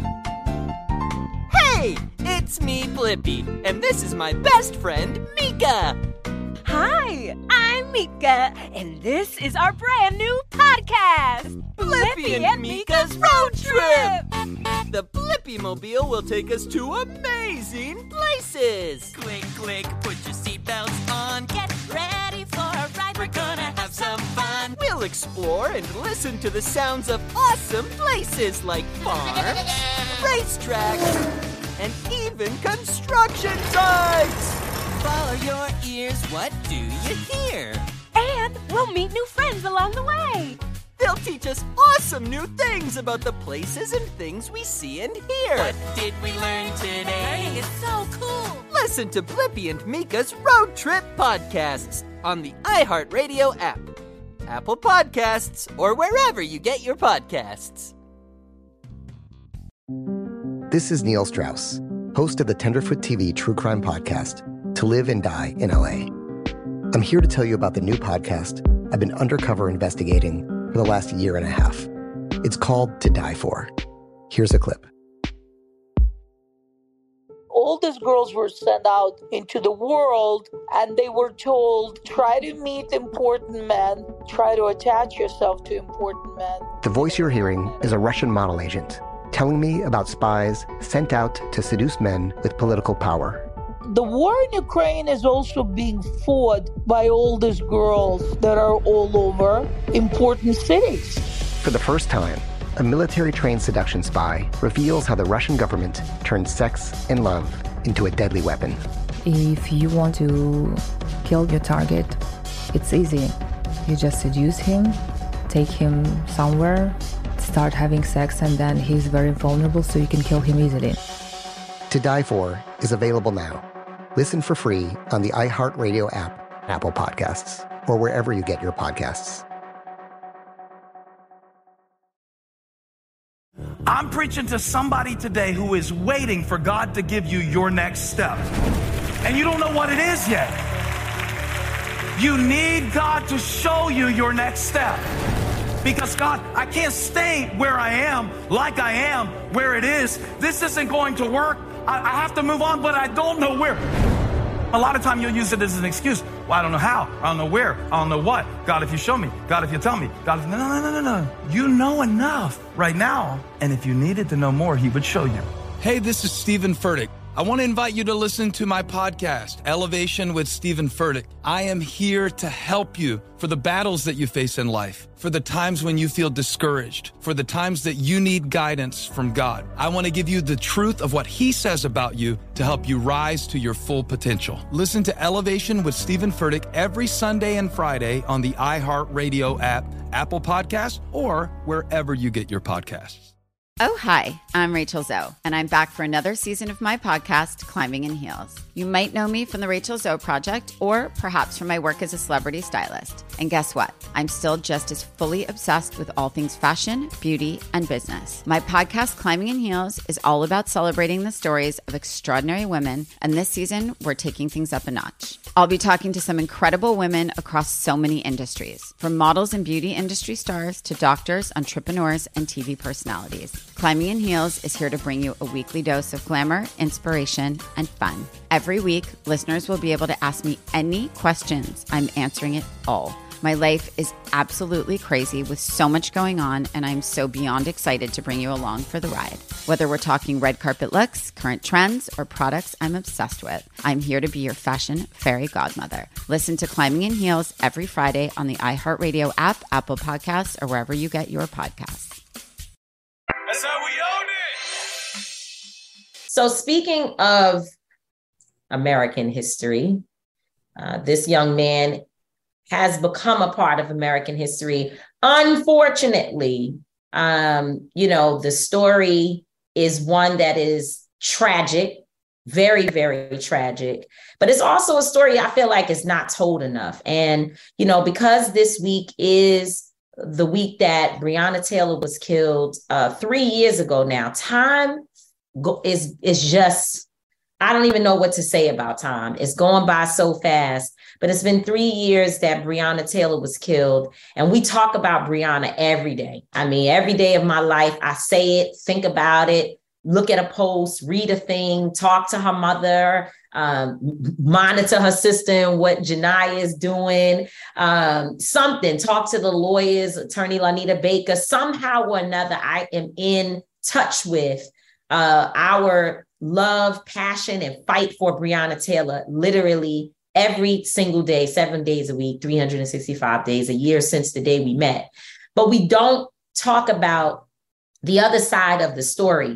Hey, it's me, Blippi, and this is my best friend, Mika. Hi, I'm Mika, and this is our brand new podcast, Blippi and, and Mika's Road Trip. The Blippi Mobile will take us to amazing places. Click, click, put your seatbelts on, get ready for a ride. We're gonna have some fun. We'll explore and listen to the sounds of awesome places like farms, racetracks, and even construction sites. Follow your ears, what do you hear? And we'll meet new friends along the way. They'll teach us awesome new things about the places and things we see and hear. What did we learn today? Learning is so cool. Listen to Blippi and Mika's Road Trip podcasts on the iHeartRadio app, Apple Podcasts, or wherever you get your podcasts. This is Neil Strauss, host of the Tenderfoot T V true crime podcast, To Live and Die in L A. I'm here to tell you about the new podcast I've been undercover investigating for the last year and a half. It's called To Die For. Here's a clip. All these girls were sent out into the world and they were told, try to meet important men, try to attach yourself to important men. The voice you're hearing is a Russian model agent telling me about spies sent out to seduce men with political power. The war in Ukraine is also being fought by all these girls that are all over important cities. For the first time, a military-trained seduction spy reveals how the Russian government turned sex and love into a deadly weapon. If you want to kill your target, it's easy. You just seduce him, take him somewhere, start having sex, and then he's very vulnerable, so you can kill him easily. To Die For is available now. Listen for free on the iHeartRadio app, Apple Podcasts, or wherever you get your podcasts. I'm preaching to somebody today who is waiting for God to give you your next step. And you don't know what it is yet. You need God to show you your next step. Because God, I can't stay where I am, like I am, where it is. This isn't going to work. I, I have to move on, but I don't know where. A lot of time you'll use it as an excuse. Well, I don't know how. I don't know where. I don't know what. God, if you show me. God, if you tell me. God, if... No, no, no, no, no. You know enough right now. And if you needed to know more, he would show you. Hey, this is Stephen Furtick. I want to invite you to listen to my podcast, Elevation with Stephen Furtick. I am here to help you for the battles that you face in life, for the times when you feel discouraged, for the times that you need guidance from God. I want to give you the truth of what he says about you to help you rise to your full potential. Listen to Elevation with Stephen Furtick every Sunday and Friday on the iHeartRadio app, Apple Podcasts, or wherever you get your podcasts. Oh, hi, I'm Rachel Zoe, and I'm back for another season of my podcast, Climbing in Heels. You might know me from the Rachel Zoe Project, or perhaps from my work as a celebrity stylist. And guess what? I'm still just as fully obsessed with all things fashion, beauty, and business. My podcast, Climbing in Heels, is all about celebrating the stories of extraordinary women, and this season, we're taking things up a notch. I'll be talking to some incredible women across so many industries, from models and beauty industry stars to doctors, entrepreneurs, and T V personalities. Climbing in Heels is here to bring you a weekly dose of glamour, inspiration, and fun. Every week, listeners will be able to ask me any questions. I'm answering it all. My life is absolutely crazy with so much going on, and I'm so beyond excited to bring you along for the ride. Whether we're talking red carpet looks, current trends, or products I'm obsessed with, I'm here to be your fashion fairy godmother. Listen to Climbing in Heels every Friday on the iHeartRadio app, Apple Podcasts, or wherever you get your podcasts. That's how we own it. So speaking of American history, uh, this young man has become a part of American history. Unfortunately, um, you know, the story is one that is tragic, very, very tragic, but it's also a story I feel like is not told enough. And, you know, because this week is the week that Breonna Taylor was killed uh, three years ago now, time go- is, is just, I don't even know what to say about time. It's going by so fast, but it's been three years that Breonna Taylor was killed. And we talk about Breonna every day. I mean, every day of my life, I say it, think about it, look at a post, read a thing, talk to her mother, um, monitor her sister and what Janiyah is doing, um, something, talk to the lawyers, Attorney Lanita Baker. Somehow or another, I am in touch with uh, our love, passion, and fight for Breonna Taylor literally every single day, seven days a week, three hundred sixty-five days a year since the day we met. But we don't talk about the other side of the story.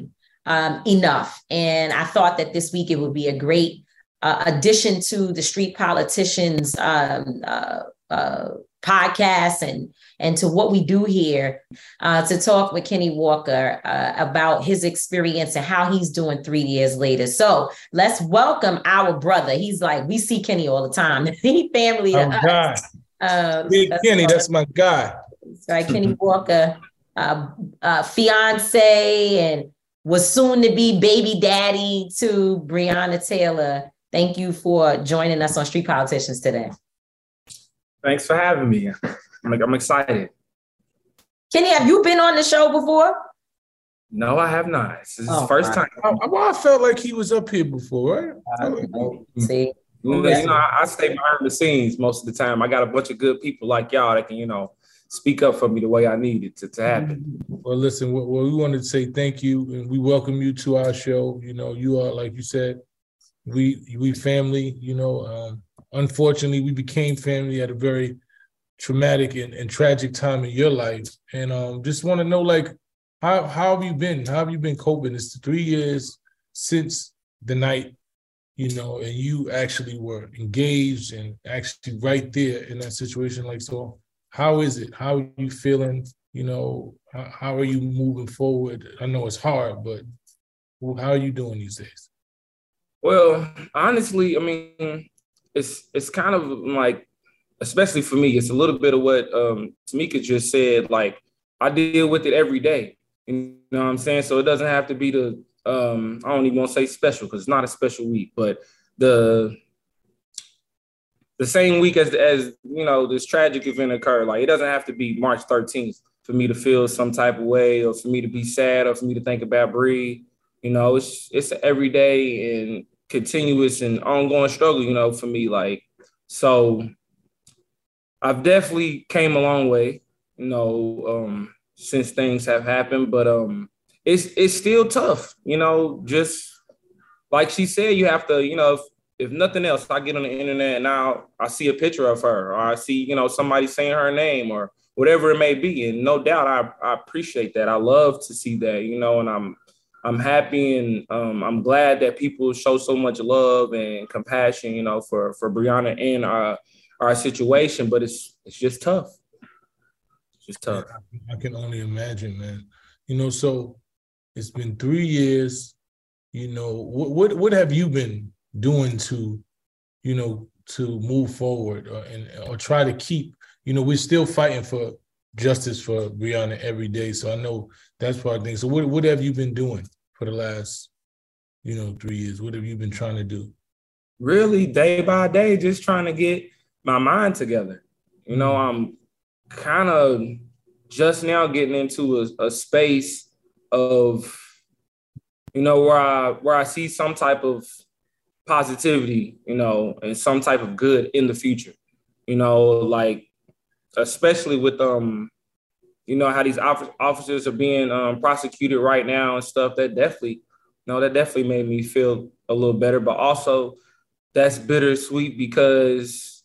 um, enough. And I thought that this week it would be a great uh, addition to the Street Politicians um, uh, uh, podcast and, and to what we do here uh, to talk with Kenny Walker uh, about his experience and how he's doing three years later. So let's welcome our brother. He's like, we see Kenny all the time. He family to Oh, God. Um, Big Kenny, that's my guy. Right, Kenny Walker, uh, uh, fiance, and was soon to be baby daddy to Breonna Taylor. Thank you for joining us on Street Politicians today. Thanks for having me. I'm, like, I'm excited. Kenny, have you been on the show before? No, I have not. This is Oh, the first wow. time. I, well, I felt like he was up here before, right? See, You know, you know, I, I stay behind the scenes most of the time. I got a bunch of good people like y'all that can, you know, speak up for me the way I need it to, to happen. Well, listen, well, we wanted to say thank you, and we welcome you to our show. You know, you are, like you said, we we family. You know, um, unfortunately, we became family at a very traumatic and, and tragic time in your life, and um, just want to know, like, how how have you been? How have you been coping? It's three years since the night, you know, and you actually were engaged and actually right there in that situation. Like, so how is it? How are you feeling? You know, how, how are you moving forward? I know it's hard, but how are you doing these days? Well, honestly, I mean, it's it's kind of like, especially for me, it's a little bit of what um, Tamika just said. Like, I deal with it every day. You know what I'm saying? So it doesn't have to be the, um, I don't even want to say special because it's not a special week, but the the same week as, as, you know, this tragic event occurred. Like, it doesn't have to be March thirteenth for me to feel some type of way or for me to be sad or for me to think about Bree. You know, it's it's an everyday and continuous and ongoing struggle, you know, for me. Like, so I've definitely came a long way, you know, um, since things have happened, but um, it's it's still tough, you know, just like she said, you have to, you know, if, if nothing else, I get on the internet and now I see a picture of her or I see, you know, somebody saying her name or whatever it may be. And no doubt I, I appreciate that. I love to see that, you know, and I'm I'm happy and um, I'm glad that people show so much love and compassion, you know, for, for Breonna and our, our situation, but it's it's just tough. It's just tough. I can only imagine, man. You know, so it's been three years, you know, what what, what have you been doing to, you know, to move forward or, and, or try to keep, you know, we're still fighting for justice for Breonna every day. So I know that's part of the thing. So what, what have you been doing for the last, you know, three years? What have you been trying to do? Really, day by day, just trying to get my mind together. You know, I'm kind of just now getting into a, a space of, you know, where I where I see some type of positivity, you know, and some type of good in the future. You know, like, especially with, um, you know, how these officers are being um, prosecuted right now and stuff, that definitely, you know, that definitely made me feel a little better. But also that's bittersweet because,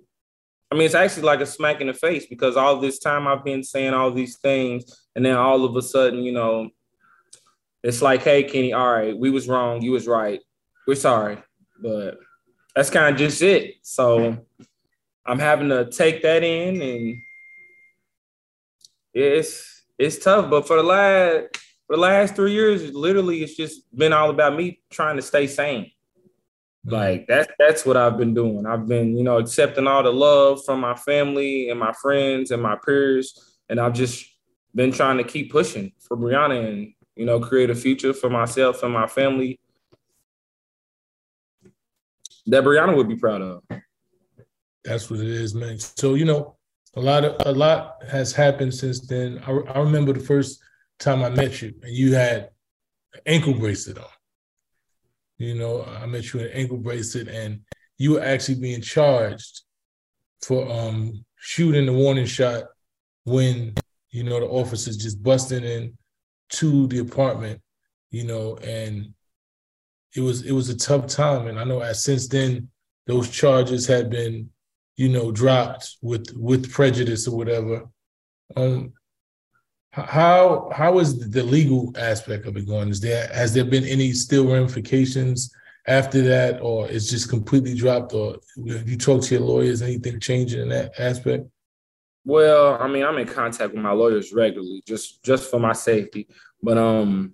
I mean, it's actually like a smack in the face because all this time I've been saying all these things and then all of a sudden, you know, it's like, hey, Kenny, all right, we was wrong. You was right. We're sorry. But that's kind of just it. So I'm having to take that in and it's it's tough. But for the last for the last three years, literally, it's just been all about me trying to stay sane. Like that's that's what I've been doing. I've been, you know, accepting all the love from my family and my friends and my peers, and I've just been trying to keep pushing for Breonna and, you know, create a future for myself and my family that Breonna would be proud of. That's what it is, man. So, you know, a lot of a lot has happened since then. I, I remember the first time I met you, and you had an ankle bracelet on. You know, I met you in an ankle bracelet, and you were actually being charged for um, shooting the warning shot when, you know, the officers just busting in to the apartment, you know, and it was it was a tough time. And I know as since then, those charges had been, you know, dropped with with prejudice or whatever. Um, How how is the legal aspect of it going? Is there has there been any still ramifications after that, or it's just completely dropped? Or have you talked to your lawyers? Anything changing in that aspect? Well, I mean, I'm in contact with my lawyers regularly, just just for my safety. But um,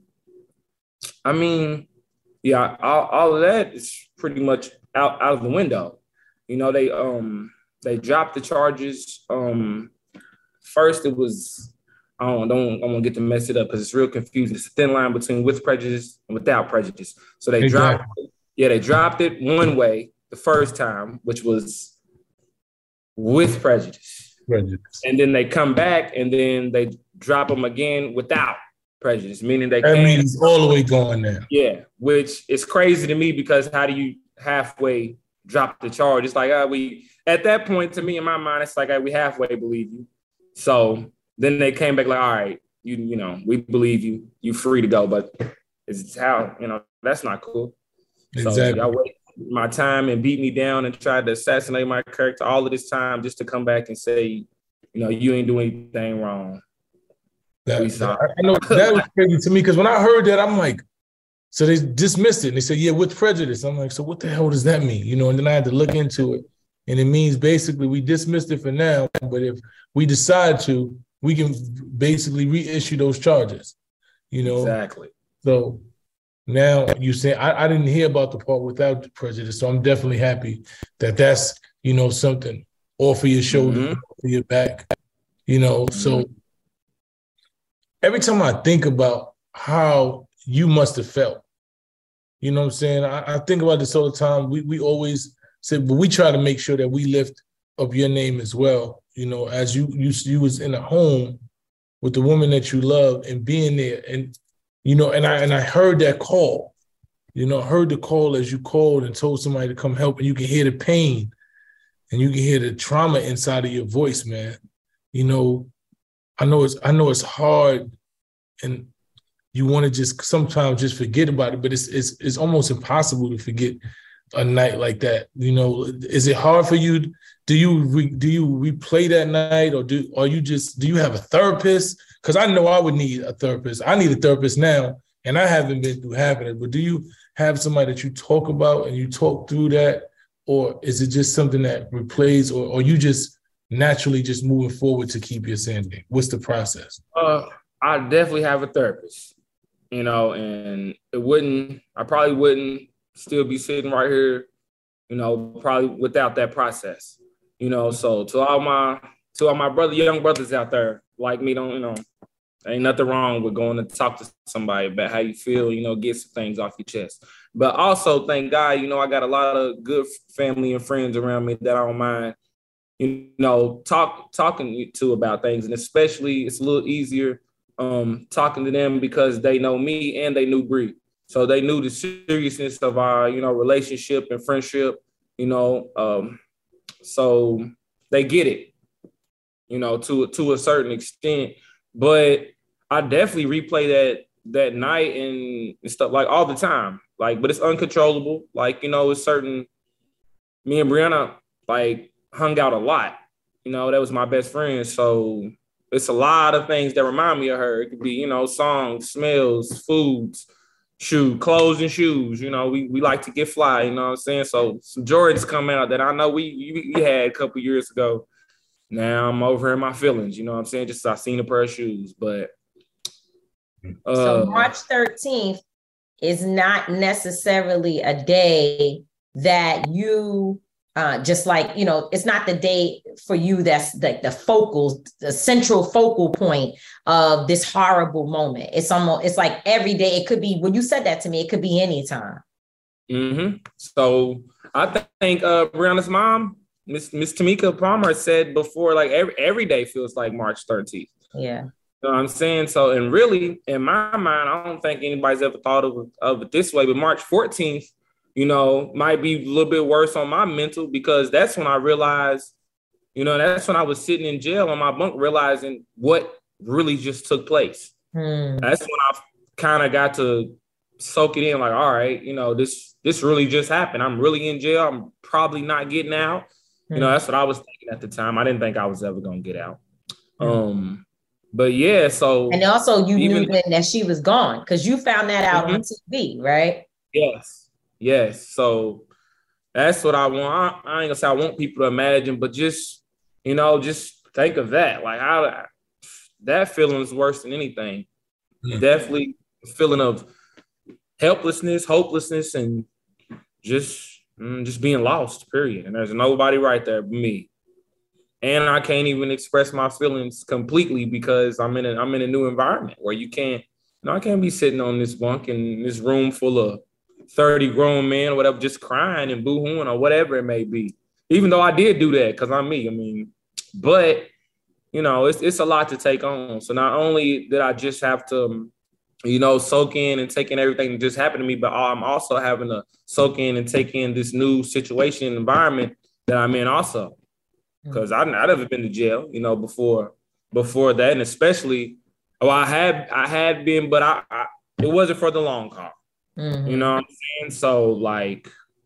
I mean, yeah, all, all of that is pretty much out, out of the window. You know, they um they dropped the charges. Um, first it was I don't don't I won't get to mess it up because it's real confusing. It's a thin line between with prejudice and without prejudice. So they Exactly. dropped it. Yeah, they dropped it one way the first time, which was with prejudice. Prejudice. And then they come back and then they drop them again without prejudice, meaning they That can't. means all the way going now. Yeah, which is crazy to me because how do you halfway drop the charge? It's like, uh, we, at that point, to me, in my mind, it's like, uh, we halfway believe you. So then they came back like, all right, you you know, we believe you, you free to go, but it's how, you know, that's not cool. Exactly. So y'all wait my time and beat me down and tried to assassinate my character all of this time just to come back and say, you know, you ain't doing anything wrong. That, that, I know that was crazy to me because when I heard that, I'm like, so they dismissed it and they said, yeah, with prejudice. I'm like, so what the hell does that mean? You know, and then I had to look into it. And it means basically we dismissed it for now, but if we decide to, we can basically reissue those charges, you know? Exactly. So now you say, I, I didn't hear about the part without the prejudice. So I'm definitely happy that that's, you know, something off of your shoulder, Mm-hmm. off of your back, you know? Mm-hmm. So every time I think about how you must have felt, you know what I'm saying? I, I think about this all the time. We we always say, but we try to make sure that we lift up your name as well. You know, as you you you was in a home with the woman that you love and being there, and you know, and I and I heard that call. You know, heard the call as you called and told somebody to come help, and you can hear the pain, and you can hear the trauma inside of your voice, man. You know, I know it's I know it's hard, and you want to just sometimes just forget about it, but it's it's it's almost impossible to forget a night like that. You know, is it hard for you? Do you re, do you replay that night, or do are you just do you have a therapist? Because I know I would need a therapist. I need a therapist now, and I haven't been through having it. But do you have somebody that you talk about and you talk through that, or is it just something that replays, or or you just naturally just moving forward to keep your sanity? What's the process? Uh, I definitely have a therapist, you know, and it wouldn't, I probably wouldn't still be sitting right here, you know, probably without that process, you know. So to all my, to all my brother, young brothers out there like me, don't, you know, ain't nothing wrong with going to talk to somebody about how you feel, you know, get some things off your chest. But also, thank God, you know, I got a lot of good family and friends around me that I don't mind, you know, talk talking to about things. And especially it's a little easier um, talking to them because they know me and they knew Bree. So they knew the seriousness of our, you know, relationship and friendship, you know, um, so they get it, you know, to, to a certain extent. But I definitely replay that that night and, and stuff like all the time. Like, but it's uncontrollable. Like, you know, it's certain, me and Brianna, like, hung out a lot. You know, that was my best friend. So it's a lot of things that remind me of her. It could be, you know, songs, smells, foods, shoes, clothes and shoes. You know, we we like to get fly, you know what I'm saying? So some Jordans come out that I know we, we had a couple years ago. Now I'm over in my feelings, you know what I'm saying? Just I seen a pair of shoes, but. Uh, so March thirteenth is not necessarily a day that you, uh, just like, you know, it's not the day for you that's like the focal, the central focal point of this horrible moment. It's almost, it's like every day. It could be, when you said that to me, it could be any time. Mm-hmm. So I th- think uh, Brianna's mom, Miss Miss Tamika Palmer, said before, like every every day feels like March thirteenth. Yeah. You know what I'm saying? So, and really, in my mind, I don't think anybody's ever thought of, of it this way, but March fourteenth, you know, might be a little bit worse on my mental because that's when I realized, you know, that's when I was sitting in jail on my bunk realizing what really just took place. Hmm. That's when I kind of got to soak it in like, all right, you know, this this really just happened. I'm really in jail. I'm probably not getting out. Hmm. You know, that's what I was thinking at the time. I didn't think I was ever going to get out. Hmm. Um. but yeah, so and also you even, knew then that she was gone because you found that out mm-hmm. on T V, right? Yes, yes. So that's what I want. I, I ain't gonna say I want people to imagine, but just you know, just think of that. Like I, that feeling is worse than anything. Mm-hmm. Definitely a feeling of helplessness, hopelessness, and just mm, just being lost. Period. And there's nobody right there but me. And I can't even express my feelings completely because I'm in a I'm in a new environment where you can't, you know, I can't be sitting on this bunk in this room full of thirty grown men or whatever, just crying and boo-hooing or whatever it may be. Even though I did do that because I'm me. I mean, but you know, it's it's a lot to take on. So not only did I just have to, you know, soak in and take in everything that just happened to me, but I'm also having to soak in and take in this new situation and environment that I'm in also. Because I've never been to jail, you know, before before that, and especially, well, I had I had been, but I, I it wasn't for the long haul. Mm-hmm. You know what I'm saying? So like,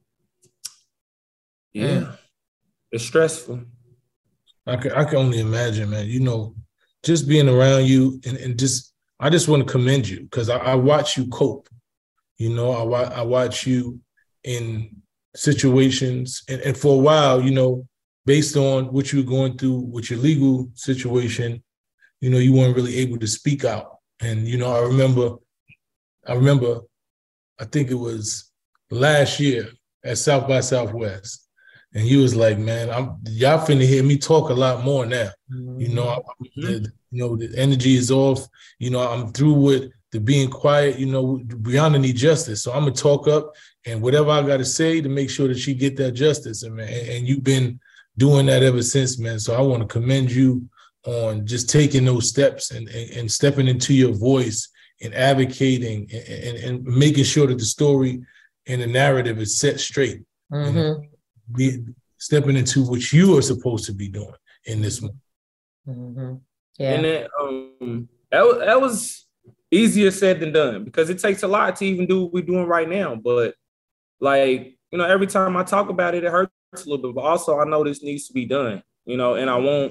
yeah, mm. It's stressful. I can I can only imagine, man. You know, just being around you and, and just I just want to commend you because I, I watch you cope. You know, I watch I watch you in situations, and, and for a while, you know. Based on what you were going through with your legal situation, you know, you weren't really able to speak out. And, you know, I remember, I remember, I think it was last year at South by Southwest. And you was like, man, I'm y'all finna hear me talk a lot more now. Mm-hmm. You know, I, the, you know, the energy is off. You know, I'm through with the being quiet. You know, Breonna need justice. So I'm gonna talk up and whatever I gotta say to make sure that she get that justice. And, man, and, and you've been doing that ever since, man. So I want to commend you on just taking those steps and, and, and stepping into your voice and advocating and, and, and making sure that the story and the narrative is set straight. Mm-hmm. And be, stepping into what you are supposed to be doing in this moment. Mm-hmm. Yeah. And that, um, that, that was easier said than done because it takes a lot to even do what we're doing right now. But like, you know, every time I talk about it, it hurts a little bit, but also I know this needs to be done, you know, and I won't,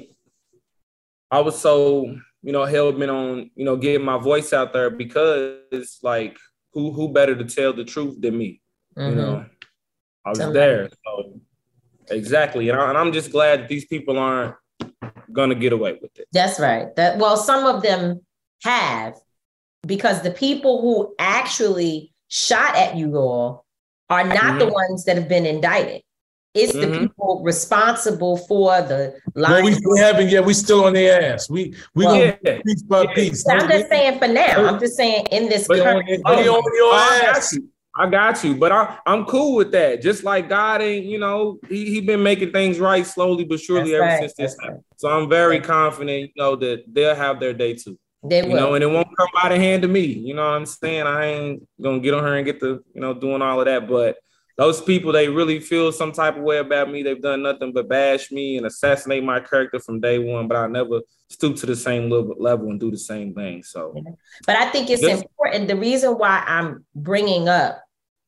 I was so, you know, hell-bent on, you know, getting my voice out there because like, who who better to tell the truth than me, mm-hmm. you know, I was Somebody. there. So, exactly. And, I, and I'm just glad that these people aren't going to get away with it. That's right. That Well, some of them have, because the people who actually shot at you all are not mm-hmm. the ones that have been indicted. It's mm-hmm. the people responsible for the line. Well, we still haven't yet. We still on their ass. We we well, go yeah. piece by yeah. piece. I'm just saying for now. I'm just saying in this but current. On, oh, on your I got you. I got you. But I, I'm cool with that. Just like God ain't, you know, he he been making things right slowly but surely That's ever right. since this time. Right. So I'm very That's confident, you know, that they'll have their day too. They will. You know, and it won't come by the hand to me. You know what I'm saying? I ain't gonna get on her and get the, you know, doing all of that. But those people, they really feel some type of way about me. They've done nothing but bash me and assassinate my character from day one, but I never stoop to the same level and do the same thing. So, but I think it's this- important. The reason why I'm bringing up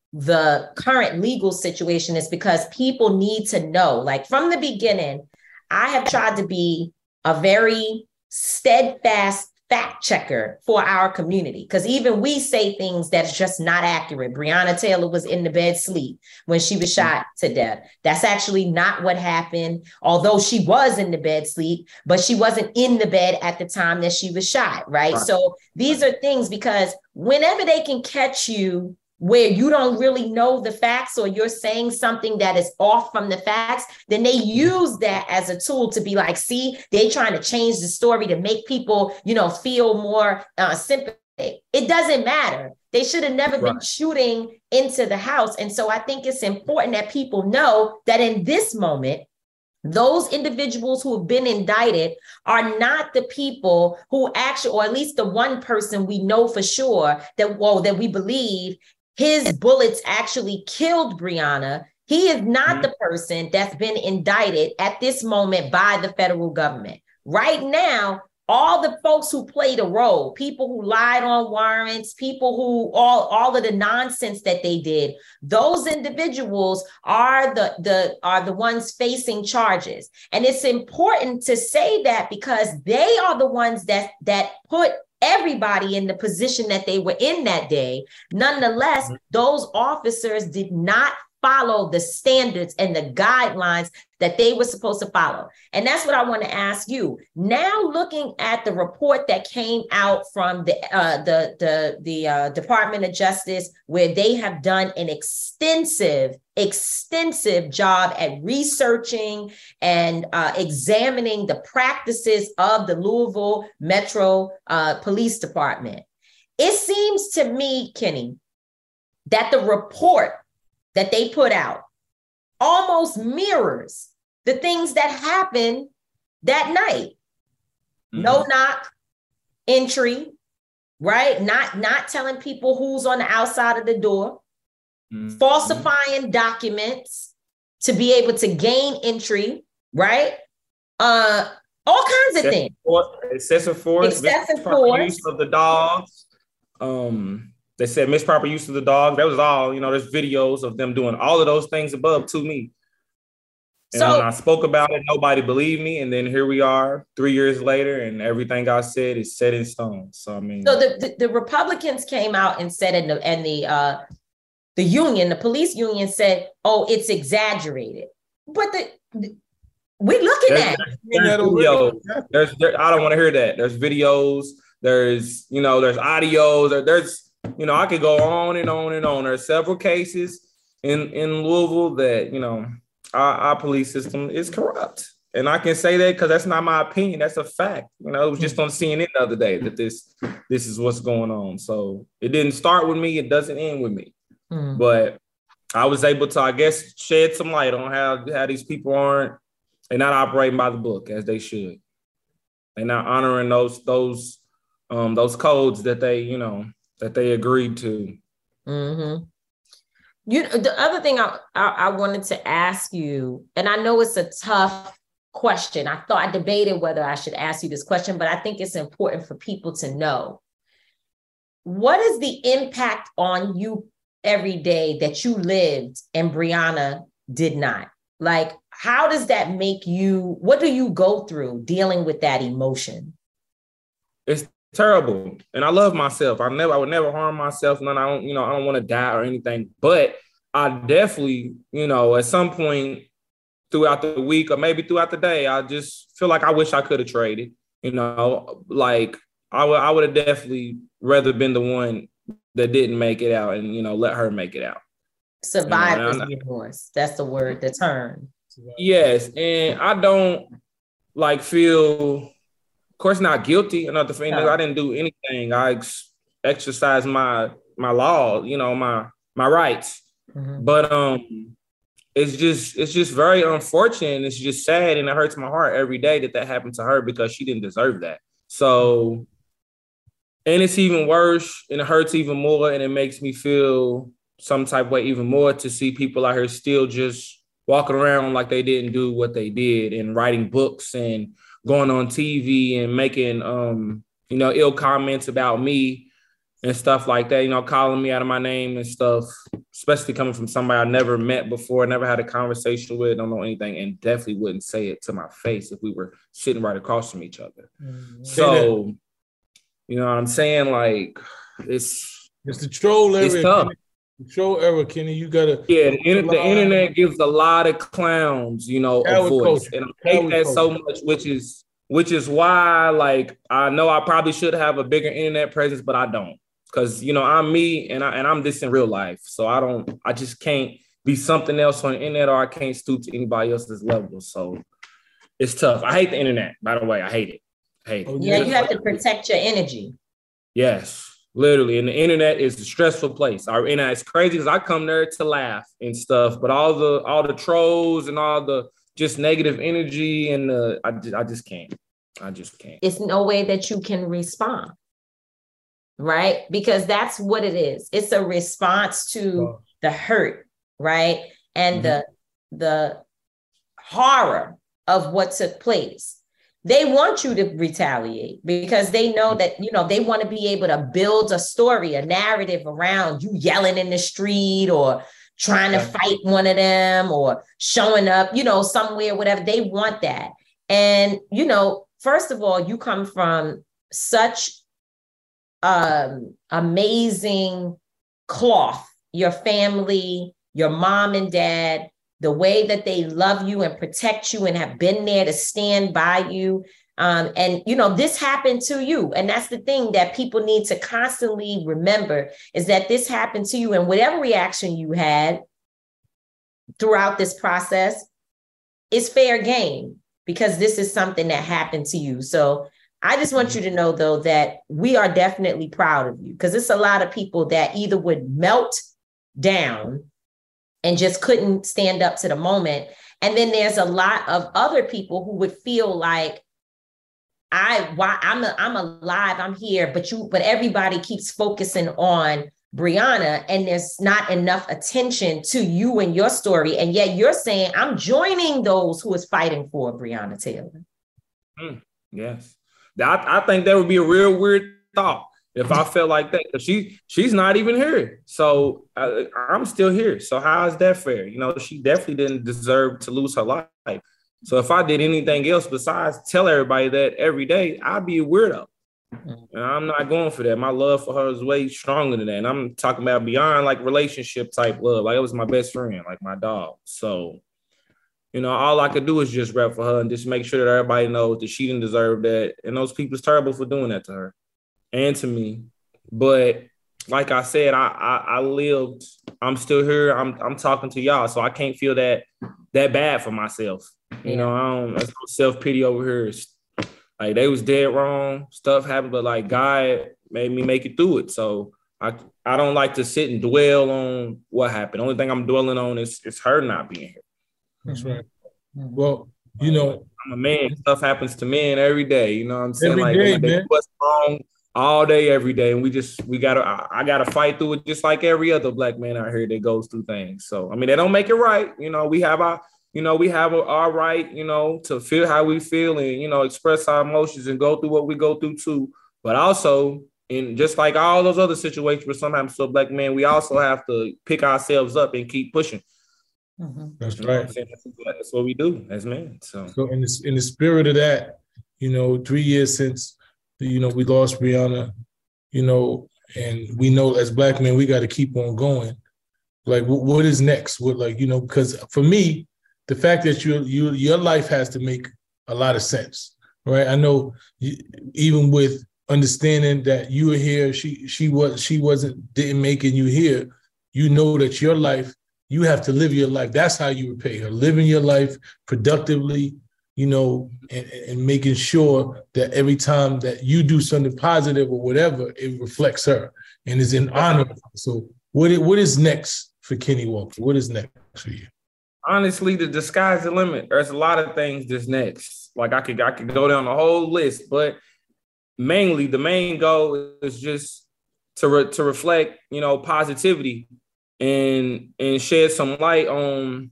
the current legal situation is because people need to know, like from the beginning, I have tried to be a very steadfast fact checker for our community, because even we say things that's just not accurate. Breonna Taylor was in the bed sleep when she was shot to death. That's actually not what happened, although she was in the bed sleep, but she wasn't in the bed at the time that she was shot, right? right. So these are things, because whenever they can catch you where you don't really know the facts, or you're saying something that is off from the facts, then they use that as a tool to be like, see, they're trying to change the story to make people, you know, feel more uh, sympathy. It doesn't matter. They should have never right. been shooting into the house. And so I think it's important that people know that in this moment, those individuals who have been indicted are not the people who actually, or at least the one person we know for sure that, well, that we believe his bullets actually killed Breonna. He is not mm-hmm. the person that's been indicted at this moment by the federal government. Right now, all the folks who played a role, people who lied on warrants, people who all, all of the nonsense that they did, those individuals are the, the, are the ones facing charges. And it's important to say that because they are the ones that, that put everybody in the position that they were in that day. Nonetheless, those officers did not follow the standards and the guidelines that they were supposed to follow. And that's what I want to ask you. Now, looking at the report that came out from the uh, the the, the uh, Department of Justice, where they have done an extensive, extensive job at researching and uh, examining the practices of the Louisville Metro uh, Police Department. It seems to me, Kenny, that the report that they put out almost mirrors the things that happened that night. Mm-hmm. No knock entry, right? Not, not telling people who's on the outside of the door, mm-hmm. falsifying documents to be able to gain entry, right? Uh, all kinds of excessive things. Force, excessive force, excessive force. Use of the dogs. Um, They said misproper use of the dog. That was all. You know, there's videos of them doing all of those things above to me. And so, when I spoke about it, nobody believed me. And then here we are three years later, and everything I said is set in stone. So, I mean. So the, the, the Republicans came out and said, and the, and the, uh, the union, the police union said, oh, it's exaggerated. But the, the we looking there's, at there's videos. There's, there, I don't want to hear that. There's videos. There's, you know, there's audio. There, there's, You know, I could go on and on and on. There are several cases in, in Louisville that, you know, our, our police system is corrupt. And I can say that because that's not my opinion. That's a fact. You know, it was just on C N N the other day that this, this is what's going on. So it didn't start with me. It doesn't end with me. Mm. But I was able to, I guess, shed some light on how, how these people aren't, they're not operating by the book as they should. They're not honoring those, those, um, those codes that they, you know, that they agreed to. Mm-hmm. You know, the other thing I, I, I wanted to ask you, and I know it's a tough question. I thought I debated whether I should ask you this question, but I think it's important for people to know. What is the impact on you every day that you lived and Breonna did not? Like, how does that make you, what do you go through dealing with that emotion? It's terrible. And I love myself. I never, I would never harm myself. None, I don't, you know, I don't want to die or anything, but I definitely, you know, at some point throughout the week or maybe throughout the day, I just feel like I wish I could have traded, you know, like I would, I would have definitely rather been the one that didn't make it out and, you know, let her make it out. Survivor's remorse. That's the word, the term. Yes. And I don't like feel, of course, not guilty. Another thing is I didn't do anything. I ex- exercised my my law, you know, my my rights. Mm-hmm. But um, it's just it's just very unfortunate. It's just sad, and it hurts my heart every day that that happened to her because she didn't deserve that. So, and it's even worse, and it hurts even more, and it makes me feel some type of way even more to see people out here still just walking around like they didn't do what they did and writing books and going on T V and making, um, you know, ill comments about me and stuff like that, you know, calling me out of my name and stuff, especially coming from somebody I never met before, never had a conversation with, don't know anything, and definitely wouldn't say it to my face if we were sitting right across from each other. Mm-hmm. So, you know what I'm saying? Like, it's... It's the troll era. It's tough. The troll era, Kenny, you gotta... Yeah, the, inter- the internet gives a lot of clowns, you know, a voice. Culture. And I hate that culture. so much, which is which is why, like, I know I probably should have a bigger internet presence, but I don't. Because, you know, I'm me and, I, and I'm this in real life. So I don't, I just can't be something else on the internet, or I can't stoop to anybody else's level. So it's tough. I hate the internet, by the way. I hate it. I hate it. Yeah, you have to protect your energy. Yes, literally. And the internet is a stressful place. Our internet is crazy because I come there to laugh and stuff, but all the all the trolls and all the just negative energy and the, I, just, I just can't. I just can't. It's no way that you can respond. Right? Because that's what it is. It's a response to oh. the hurt, right? And mm-hmm. the the horror of what took place. they want you to retaliate because they know that, you know, they want to be able to build a story, a narrative around you yelling in the street or trying to fight one of them or showing up, you know, somewhere, whatever. They want that. And, you know, first of all, you come from such um, amazing cloth, your family, your mom and dad, the way that they love you and protect you and have been there to stand by you. Um, and, you know, this happened to you. And that's the thing that people need to constantly remember is that this happened to you, and whatever reaction you had throughout this process is fair game because this is something that happened to you. So I just want you to know, though, that we are definitely proud of you because it's a lot of people that either would melt down and just couldn't stand up to the moment. And then there's a lot of other people who would feel like, I, why I'm, a, I'm alive, I'm here, but you, but everybody keeps focusing on Breonna and there's not enough attention to you and your story. And yet you're saying, I'm joining those who is fighting for Breonna Taylor. Mm, yes. I, I think that would be a real weird thought if I felt like that, because she, she's not even here. So I, I'm still here. So how is that fair? You know, she definitely didn't deserve to lose her life. So if I did anything else besides tell everybody that every day, I'd be a weirdo. And I'm not going for that. My love for her is way stronger than that. And I'm talking about beyond like relationship type love. Like it was my best friend, like my dog. So, you know, all I could do is just rep for her and just make sure that everybody knows that she didn't deserve that. And those people's terrible for doing that to her and to me. But like I said, I I, I lived. I'm still here. I'm I'm talking to y'all, so I can't feel that that bad for myself. You yeah. know, I don't. There's no self pity over here. It's, like they was dead wrong. Stuff happened, but like God made me make it through it. So I I don't like to sit and dwell on what happened. The only thing I'm dwelling on is is her not being here. That's right. Well, you know, I'm a man. Stuff happens to men every day. You know what I'm saying? Every like day, they man. do us wrong all day, every day. And we just, we got to, I, I got to fight through it just like every other black man out here that goes through things. So, I mean, they don't make it right. You know, we have our, you know, we have our right, you know, to feel how we feel and, you know, express our emotions and go through what we go through too. But also, in just like all those other situations where sometimes still black men, we also have to pick ourselves up and keep pushing. Mm-hmm. That's right. That's, that's what we do as men. So, so in the in the spirit of that, you know, three years since, you know, we lost Breonna, you know, and we know as black men we got to keep on going. Like, what, what is next? What, like, you know, because for me, the fact that you you your life has to make a lot of sense, right? I know you, even with understanding that you were here, she she was she wasn't didn't make it you here. You know that your life. You have to live your life. That's how you repay her. Living your life productively, you know, and, and making sure that every time that you do something positive or whatever, it reflects her and is in honor of her. So what, what is next for Kenny Walker? What is next for you? Honestly, the, the sky's the limit. There's a lot of things that's next. Like I could, I could go down the whole list, but mainly the main goal is just to, re, to reflect, you know, positivity and and shed some light on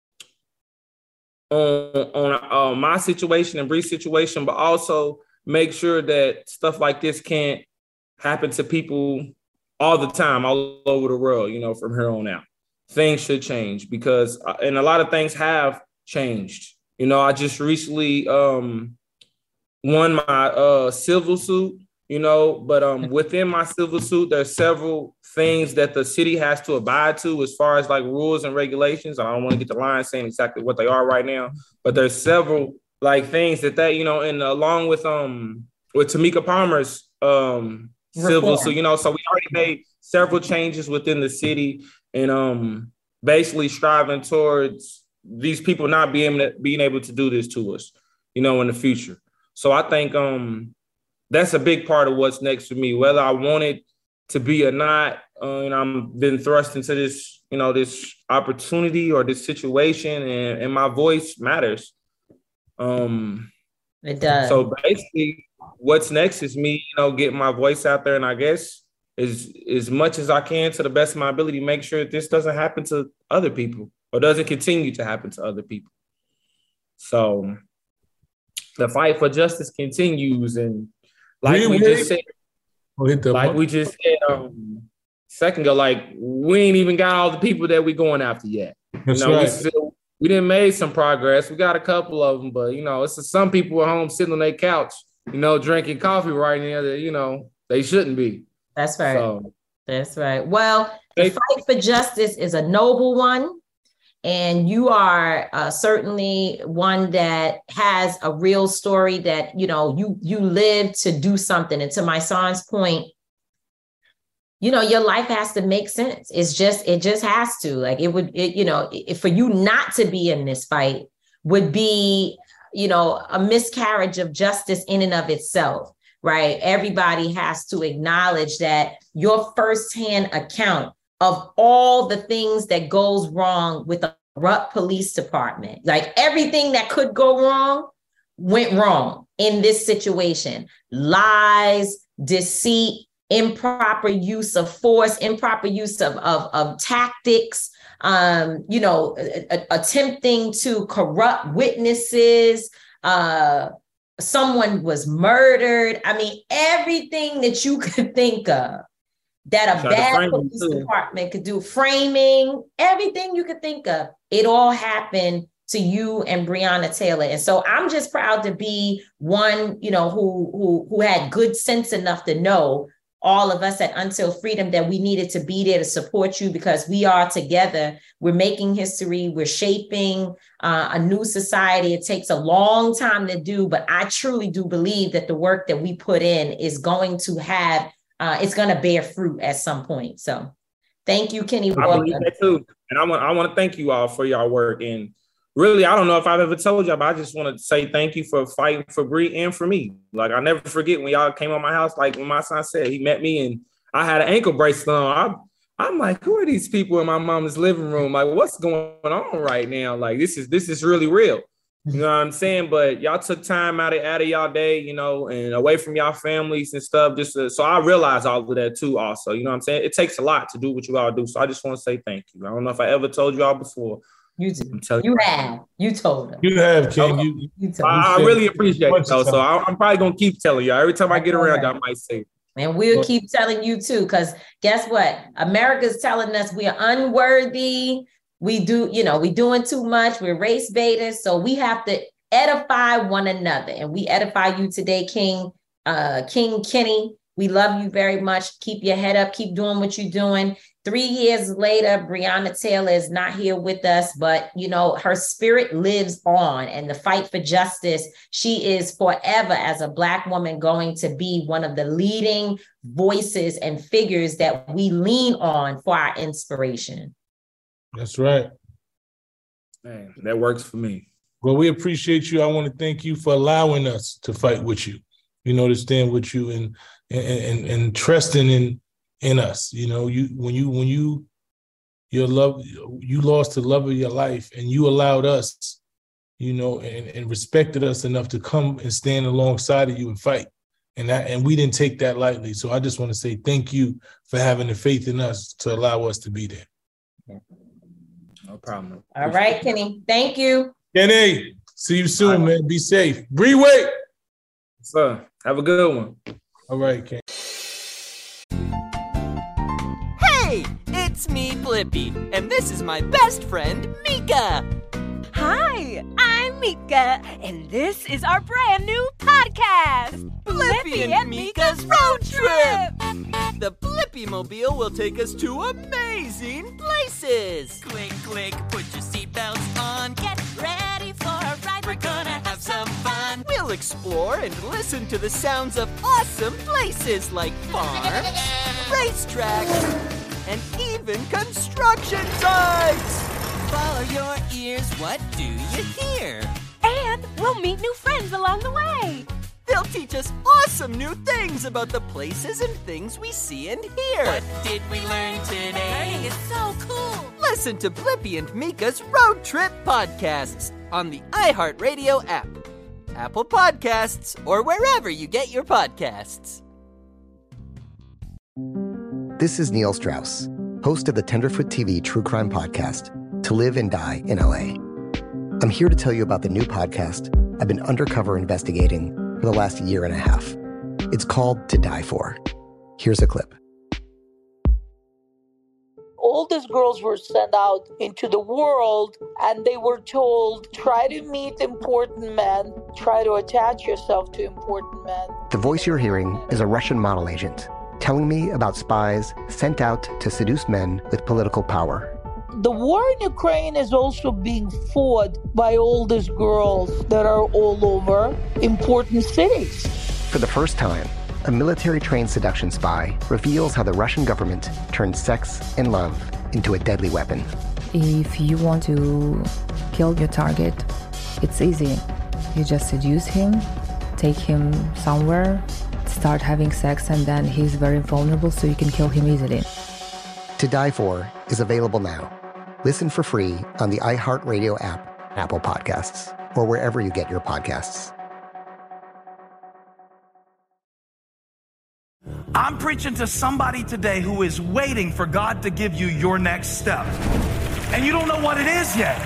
on on uh, my situation and Bree's situation, but also make sure that stuff like this can't happen to people all the time, all over the world, you know, from here on out. Things should change because, uh, and a lot of things have changed. You know, I just recently um, won my uh, civil suit, you know, but um, within my civil suit, there's several things that the city has to abide to as far as like rules and regulations. I don't want to get the line saying exactly what they are right now, but there's several like things that that, you know, and along with um with Tamika Palmer's um civil suit, you know, so we already made several changes within the city and um basically striving towards these people not being able to, being able to do this to us, you know, in the future. So I think um that's a big part of what's next for me, whether I want it to be or not. Uh, and I'm been thrust into this, you know, this opportunity or this situation, and, and my voice matters. Um, it does. So basically, what's next is me, you know, getting my voice out there, and I guess as as much as I can, to the best of my ability, make sure that this doesn't happen to other people or doesn't continue to happen to other people. So the fight for justice continues. And like Really? we just said, Oh, hit the like button. we just said um, a second ago, like we ain't even got all the people that we going after yet. That's you know, right. we still we didn't made some progress. We got a couple of them, but you know, it's some people at home sitting on their couch, you know, drinking coffee right now that you know they shouldn't be. That's right. So, That's right. Well, the fight for justice is a noble one. And you are uh, certainly one that has a real story that, you know, you you live to do something. And to my son's point, you know, your life has to make sense. It's just, it just has to. Like it would, it, you know, if for you not to be in this fight would be, you know, a miscarriage of justice in and of itself, right? Everybody has to acknowledge that your firsthand account of all the things that goes wrong with a corrupt police department. Like everything that could go wrong went wrong in this situation. Lies, deceit, improper use of force, improper use of, of, of tactics, um, you know, a, a, attempting to corrupt witnesses, uh, someone was murdered. I mean, everything that you could think of that a Try to bad frame them police too. department could do, framing, everything you could think of, it all happened to you and Breonna Taylor. And so I'm just proud to be one, you know, who who who had good sense enough to know, all of us at Until Freedom, that we needed to be there to support you because we are together. We're making history. We're shaping uh, a new society. It takes a long time to do, but I truly do believe that the work that we put in is going to have Uh, it's going to bear fruit at some point. So thank you, Kenny. I believe that too. And I want I want to thank you all for your work. And really, I don't know if I've ever told y'all, but I just want to say thank you for fighting for Bree and for me. Like, I never forget when y'all came on my house, like when my son said he met me and I had an ankle bracelet on. I, I'm like, who are these people in my mom's living room? Like, what's going on right now? Like, this is this is really real. You know what I'm saying? But y'all took time out of, out of y'all day, you know, and away from y'all families and stuff. Just to, so I realize all of that too also. You know what I'm saying? It takes a lot to do what you all do. So I just want to say thank you. I don't know if I ever told you all before. You did. I'm telling you you. have. You told them. You have, King. You, you told I, I really appreciate it, though. So I, I'm probably going to keep telling y'all. Every time I get around, y'all might say it. And we'll keep telling you too, because guess what? America's telling us we are unworthy. We do, you know, we doing too much. We're race baiters. So we have to edify one another. And we edify you today, King, uh, King Kenny. We love you very much. Keep your head up. Keep doing what you're doing. Three years later, Breonna Taylor is not here with us, but, you know, her spirit lives on, and the fight for justice, she is forever, as a Black woman, going to be one of the leading voices and figures that we lean on for our inspiration. That's right. Man, that works for me. Well, we appreciate you. I want to thank you for allowing us to fight with you, you know, to stand with you and and and, and trusting in in us. You know, you when you when you your love you lost the love of your life, and you allowed us, you know, and, and respected us enough to come and stand alongside of you and fight. And that and we didn't take that lightly. So I just want to say thank you for having the faith in us to allow us to be there. No problem. All right, Kenny. Thank you. Kenny, see you soon, man. Be safe. Bree, wait. So, have a good one. All right, Kenny. Hey, it's me, Blippi, and this is my best friend, Mika. Hi, I'm Mika, and this is our brand new podcast, Blippi and Mika's Road Trip. The Blippi Mobile will take us to amazing places. Click, click, put your seatbelts on. Get ready for a ride. We're gonna have some fun. We'll explore and listen to the sounds of awesome places like farms, racetracks, and even construction sites. Follow your ears. What do you hear? And we'll meet new friends along the way. They'll teach us awesome new things about the places and things we see and hear. What did we learn today? Learning is so cool. Listen to Blippi and Mika's Road Trip podcasts on the iHeartRadio app, Apple Podcasts, or wherever you get your podcasts. This is Neil Strauss, host of the Tenderfoot T V true crime podcast, To Live and Die in L A. I'm here to tell you about the new podcast, I've been undercover investigating for the last year and a half. It's called To Die For. Here's a clip. All these girls were sent out into the world and they were told, try to meet important men, try to attach yourself to important men. The voice you're hearing is a Russian model agent telling me about spies sent out to seduce men with political power. The war in Ukraine is also being fought by all these girls that are all over important cities. For the first time, a military-trained seduction spy reveals how the Russian government turned sex and love into a deadly weapon. If you want to kill your target, it's easy. You just seduce him, take him somewhere, start having sex, and then he's very vulnerable, so you can kill him easily. To Die For is available now. Listen for free on the iHeartRadio app, Apple Podcasts, or wherever you get your podcasts. I'm preaching to somebody today who is waiting for God to give you your next step. And you don't know what it is yet.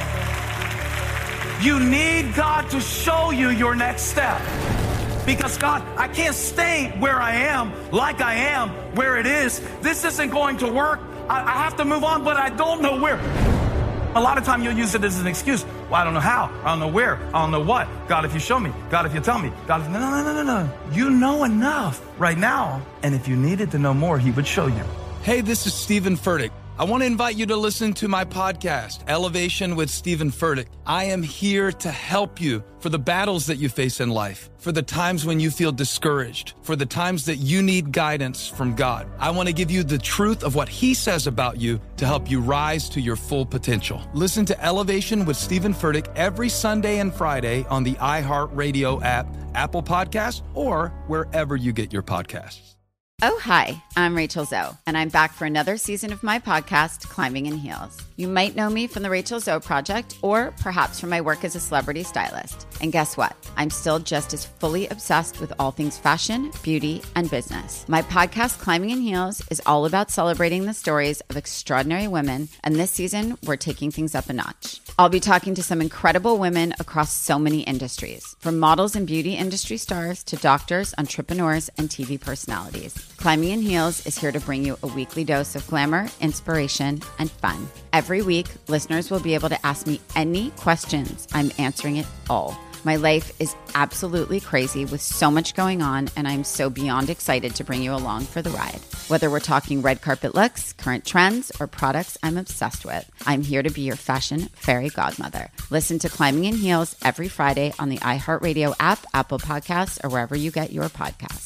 You need God to show you your next step. Because God, I can't stay where I am, like I am, where it is. This isn't going to work. I, I have to move on, but I don't know where. A lot of time you'll use it as an excuse. Well, I don't know how. I don't know where. I don't know what. God, if you show me. God, if you tell me. God, if... No, no, no, no, no. You know enough right now. And if you needed to know more, he would show you. Hey, this is Stephen Furtick. I want to invite you to listen to my podcast, Elevation with Stephen Furtick. I am here to help you for the battles that you face in life, for the times when you feel discouraged, for the times that you need guidance from God. I want to give you the truth of what he says about you to help you rise to your full potential. Listen to Elevation with Stephen Furtick every Sunday and Friday on the iHeartRadio app, Apple Podcasts, or wherever you get your podcasts. Oh, hi, I'm Rachel Zoe, and I'm back for another season of my podcast, Climbing in Heels. You might know me from the Rachel Zoe Project, or perhaps from my work as a celebrity stylist. And guess what? I'm still just as fully obsessed with all things fashion, beauty, and business. My podcast, Climbing in Heels, is all about celebrating the stories of extraordinary women, and this season, we're taking things up a notch. I'll be talking to some incredible women across so many industries, from models and beauty industry stars to doctors, entrepreneurs, and T V personalities. Climbing in Heels is here to bring you a weekly dose of glamour, inspiration, and fun. Every week, listeners will be able to ask me any questions. I'm answering it all. My life is absolutely crazy with so much going on, and I'm so beyond excited to bring you along for the ride. Whether we're talking red carpet looks, current trends, or products I'm obsessed with, I'm here to be your fashion fairy godmother. Listen to Climbing in Heels every Friday on the iHeartRadio app, Apple Podcasts, or wherever you get your podcasts.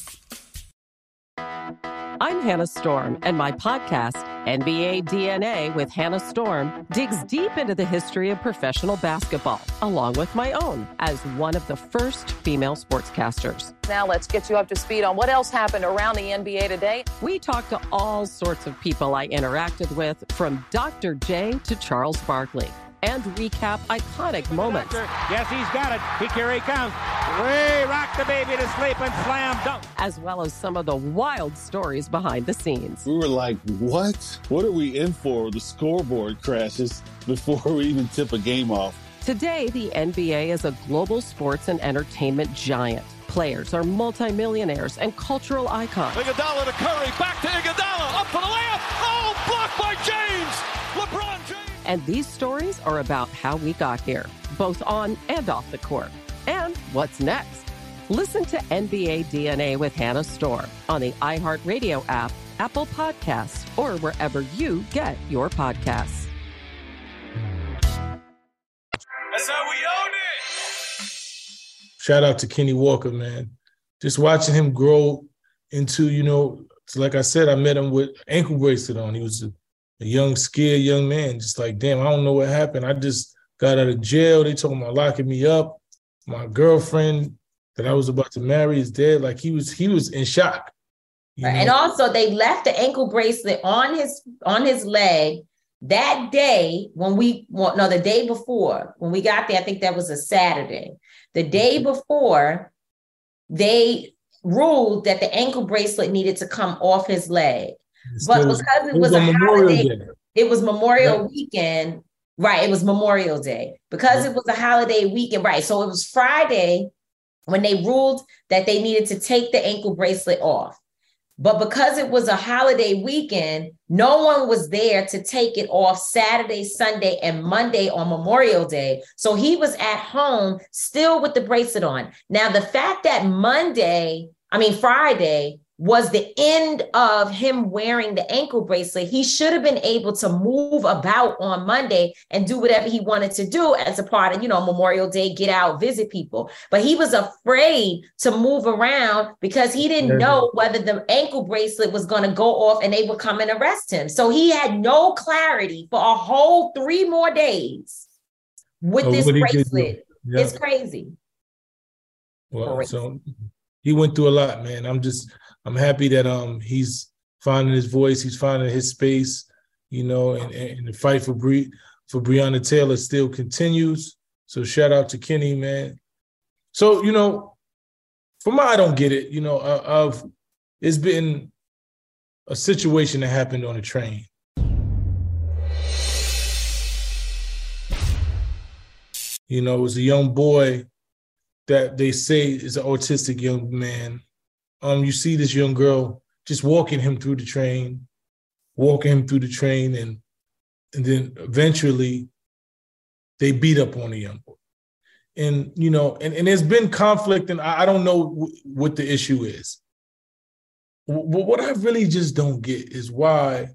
I'm Hannah Storm, and my podcast, N B A D N A with Hannah Storm, digs deep into the history of professional basketball, along with my own, as one of the first female sportscasters. Now let's get you up to speed on what else happened around the N B A today. We talked to all sorts of people I interacted with, from Doctor J to Charles Barkley, and recap iconic moments. Yes, he's got it. He, here he comes. Way rock the baby to sleep and slam dunk. As well as some of the wild stories behind the scenes. We were like, what? What are we in for? The scoreboard crashes before we even tip a game off. Today, the N B A is a global sports and entertainment giant. Players are multimillionaires and cultural icons. Iguodala to Curry, back to Iguodala, up for the layup. Oh, blocked by James. LeBron James. And these stories are about how we got here, both on and off the court. And what's next? Listen to N B A D N A with Hannah Storm on the iHeartRadio app, Apple Podcasts, or wherever you get your podcasts. That's how we own it. Shout out to Kenny Walker, man. Just watching him grow into, you know, like I said, I met him with ankle bracelet on. He was a A young, scared young man, just like, damn, I don't know what happened. I just got out of jail. They told him about locking me up. My girlfriend that I was about to marry is dead. Like, he was he was in shock. Right. And also, they left the ankle bracelet on his on his leg that day when we, well, no, the day before. When we got there, I think that was a Saturday. The day before, they ruled that the ankle bracelet needed to come off his leg. But because it was, it was a holiday, it was Memorial yeah. weekend, Right. It was Memorial Day because it was a holiday weekend. Right. So it was Friday when they ruled that they needed to take the ankle bracelet off. But because it was a holiday weekend, no one was there to take it off Saturday, Sunday, and Monday on Memorial Day. So he was at home still with the bracelet on. Now, the fact that Monday, I mean, Friday was the end of him wearing the ankle bracelet, he should have been able to move about on Monday and do whatever he wanted to do as a part of, you know, Memorial Day, get out, visit people. But he was afraid to move around because he didn't know whether the ankle bracelet was going to go off and they would come and arrest him. So he had no clarity for a whole three more days with Oh, this what he did bracelet. do. Yeah. It's crazy. Well, so he went through a lot, man. I'm just, I'm happy that um he's finding his voice, he's finding his space, you know, and, and the fight for Bre- for Breonna Taylor still continues. So shout out to Kenny, man. So, you know, for my, I don't get it. You know, I, I've it's been a situation that happened on a train. You know, it was a young boy that they say is an autistic young man. Um, you see this young girl just walking him through the train, walking him through the train, and and then eventually they beat up on the young boy. And, you know, and, and there's been conflict, and I, I don't know w- what the issue is. W- what I really just don't get is why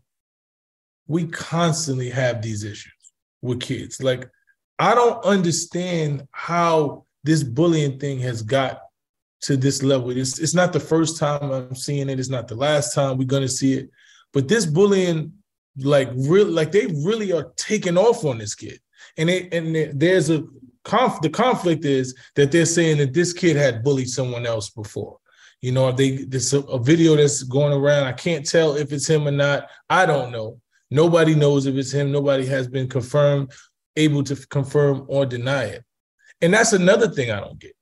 we constantly have these issues with kids. Like, I don't understand how this bullying thing has got to this level. It's, it's not the first time I'm seeing it. It's not the last time we're going to see it. But this bullying, like, real, like they really are taking off on this kid. And it, and it, there's a conf, the conflict is that they're saying that this kid had bullied someone else before. You know, they there's a, a video that's going around. I can't tell if it's him or not. I don't know. Nobody knows if it's him. Nobody has been confirmed, able to confirm or deny it. And that's another thing I don't get.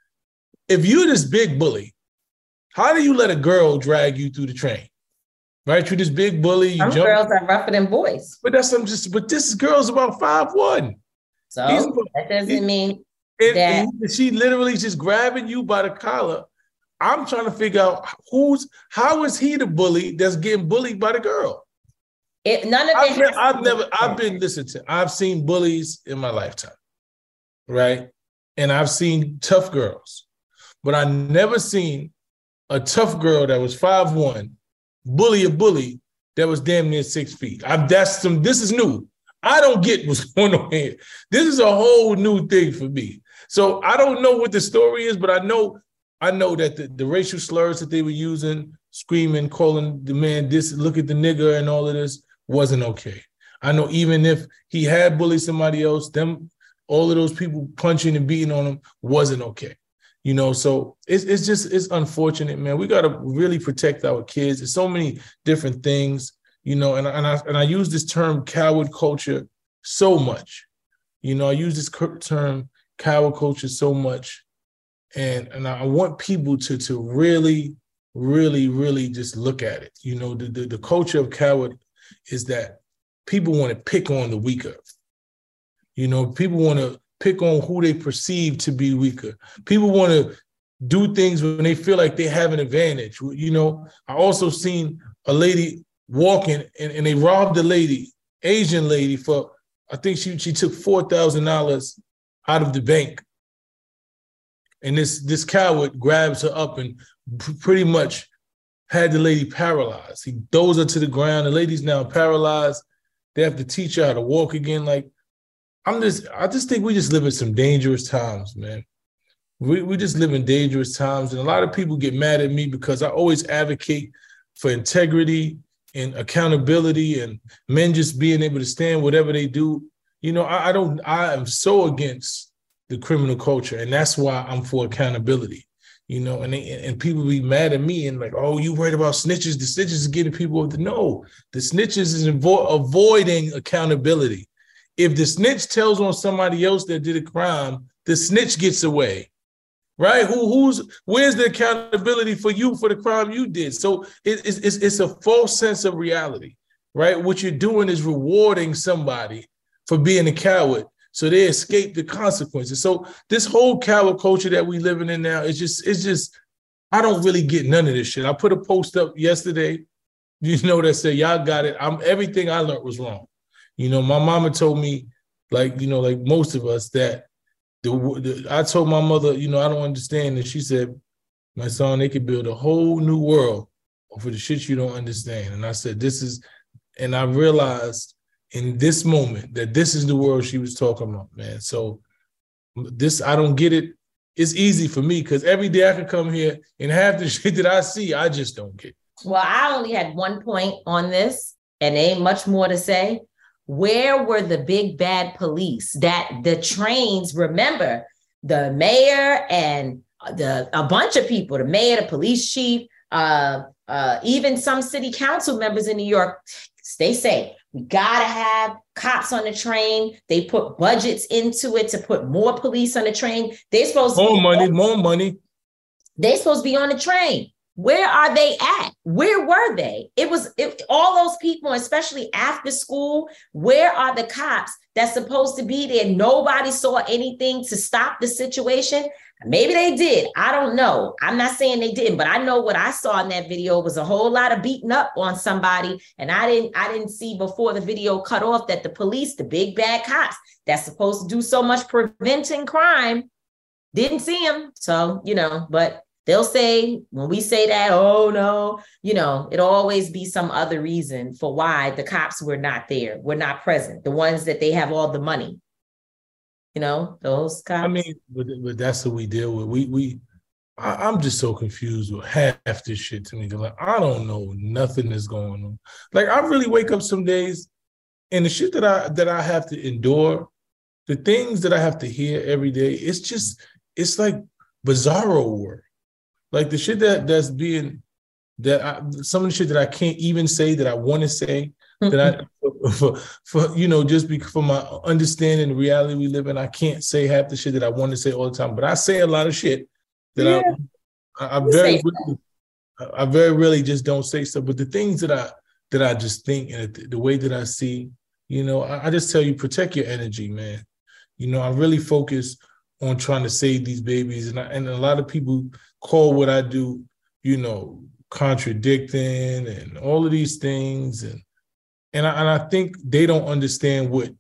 If you're this big bully, how do you let a girl drag you through the train? Right? You're this big bully. You Some jump. girls are rougher than boys. But that's I'm just. But this girl's about five one. So He's, that doesn't he, mean and, that and she literally just grabbing you by the collar. I'm trying to figure out who's how is he the bully that's getting bullied by the girl? It, none of I've, it. been, I've never. I've been listened to. I've seen bullies in my lifetime, right? And I've seen tough girls, but I never seen a tough girl that was five one bully a bully that was damn near six feet. I've that's some. This is new. I don't get what's going on here. This is a whole new thing for me. So I don't know what the story is, but I know I know that the, the racial slurs that they were using, screaming, calling the man this, look at the nigger and all of this wasn't okay. I know even if he had bullied somebody else, them all of those people punching and beating on him wasn't okay. You know, so it's it's just it's unfortunate, man. We got to really protect our kids. There's so many different things. You know, and, and, I, and I use this term coward culture so much. You know, I use this term coward culture so much. And, and I want people to, to really, really, really just look at it. You know, the, the, the culture of coward is that people want to pick on the weaker. You know, people want to pick on who they perceive to be weaker. People want to do things when they feel like they have an advantage. You know, I also seen a lady walking and, and they robbed a lady, Asian lady, for, I think she she took four thousand dollars out of the bank. And this, this coward grabs her up and p- pretty much had the lady paralyzed. He throws her to the ground. The lady's now paralyzed. They have to teach her how to walk again. Like, I'm just, I just think we just live in some dangerous times, man. We, we just live in dangerous times. And a lot of people get mad at me because I always advocate for integrity and accountability and men just being able to stand whatever they do. You know, I, I don't, I am so against the criminal culture, and that's why I'm for accountability, you know, and they, and people be mad at me and like, oh, you worried about snitches? The snitches is getting people to know. The snitches is avo- avoiding accountability. If the snitch tells on somebody else that did a crime, the snitch gets away. Right? Who, who's, where's the accountability for you for the crime you did? So it, it's, it's, it's a false sense of reality, right? What you're doing is rewarding somebody for being a coward. So they escape the consequences. So this whole coward culture that we living in now is just, it's just, I don't really get none of this shit. I put a post up yesterday, you know, that said, y'all got it. I'm everything I learned was wrong. You know, my mama told me, like, you know, like most of us, that the, the I told my mother, you know, I don't understand. And she said, my son, they could build a whole new world for the shit you don't understand. And I said, this is, and I realized in this moment that this is the world she was talking about, man. So this, I don't get it. It's easy for me because every day I can come here and half the shit that I see, I just don't get. Well, I only had one point on this and there ain't much more to say. Where were the big bad police that the trains, remember, the mayor and the a bunch of people, the mayor, the police chief, uh, uh, even some city council members in New York, they say, we gotta have cops on the train. They put budgets into it to put more police on the train. They're supposed to more be money, more money. They're supposed to be on the train. Where are they at? Where were they? It was it, all those people, especially after school. Where are the cops that's supposed to be there? Nobody saw anything to stop the situation. Maybe they did. I don't know. I'm not saying they didn't, but I know what I saw in that video was a whole lot of beating up on somebody. And I didn't, I didn't see before the video cut off that the police, the big bad cops that's supposed to do so much preventing crime, didn't see them. So, you know, but they'll say, when we say that, oh no, you know, it'll always be some other reason for why the cops were not there, were not present, the ones that they have all the money. You know, those cops. I mean, but, but that's what we deal with. We, we, I, I'm just so confused with half this shit to me. Like, I don't know nothing that's going on. Like, I really wake up some days and the shit that I, that I have to endure, the things that I have to hear every day, it's just, it's like bizarro work. Like the shit that that's being, that I, some of the shit that I can't even say that I want to say, that I, for, for, you know, just because for my understanding the reality we live in, I can't say half the shit that I want to say all the time, but I say a lot of shit that yeah. I, I, I very, really, I very really just don't say stuff. But the things that I, that I just think and the way that I see, you know, I, I just tell you, protect your energy, man. You know, I really focus on trying to save these babies. And I, and a lot of people call what I do, you know, contradicting and all of these things. And, And I, and I think they don't understand what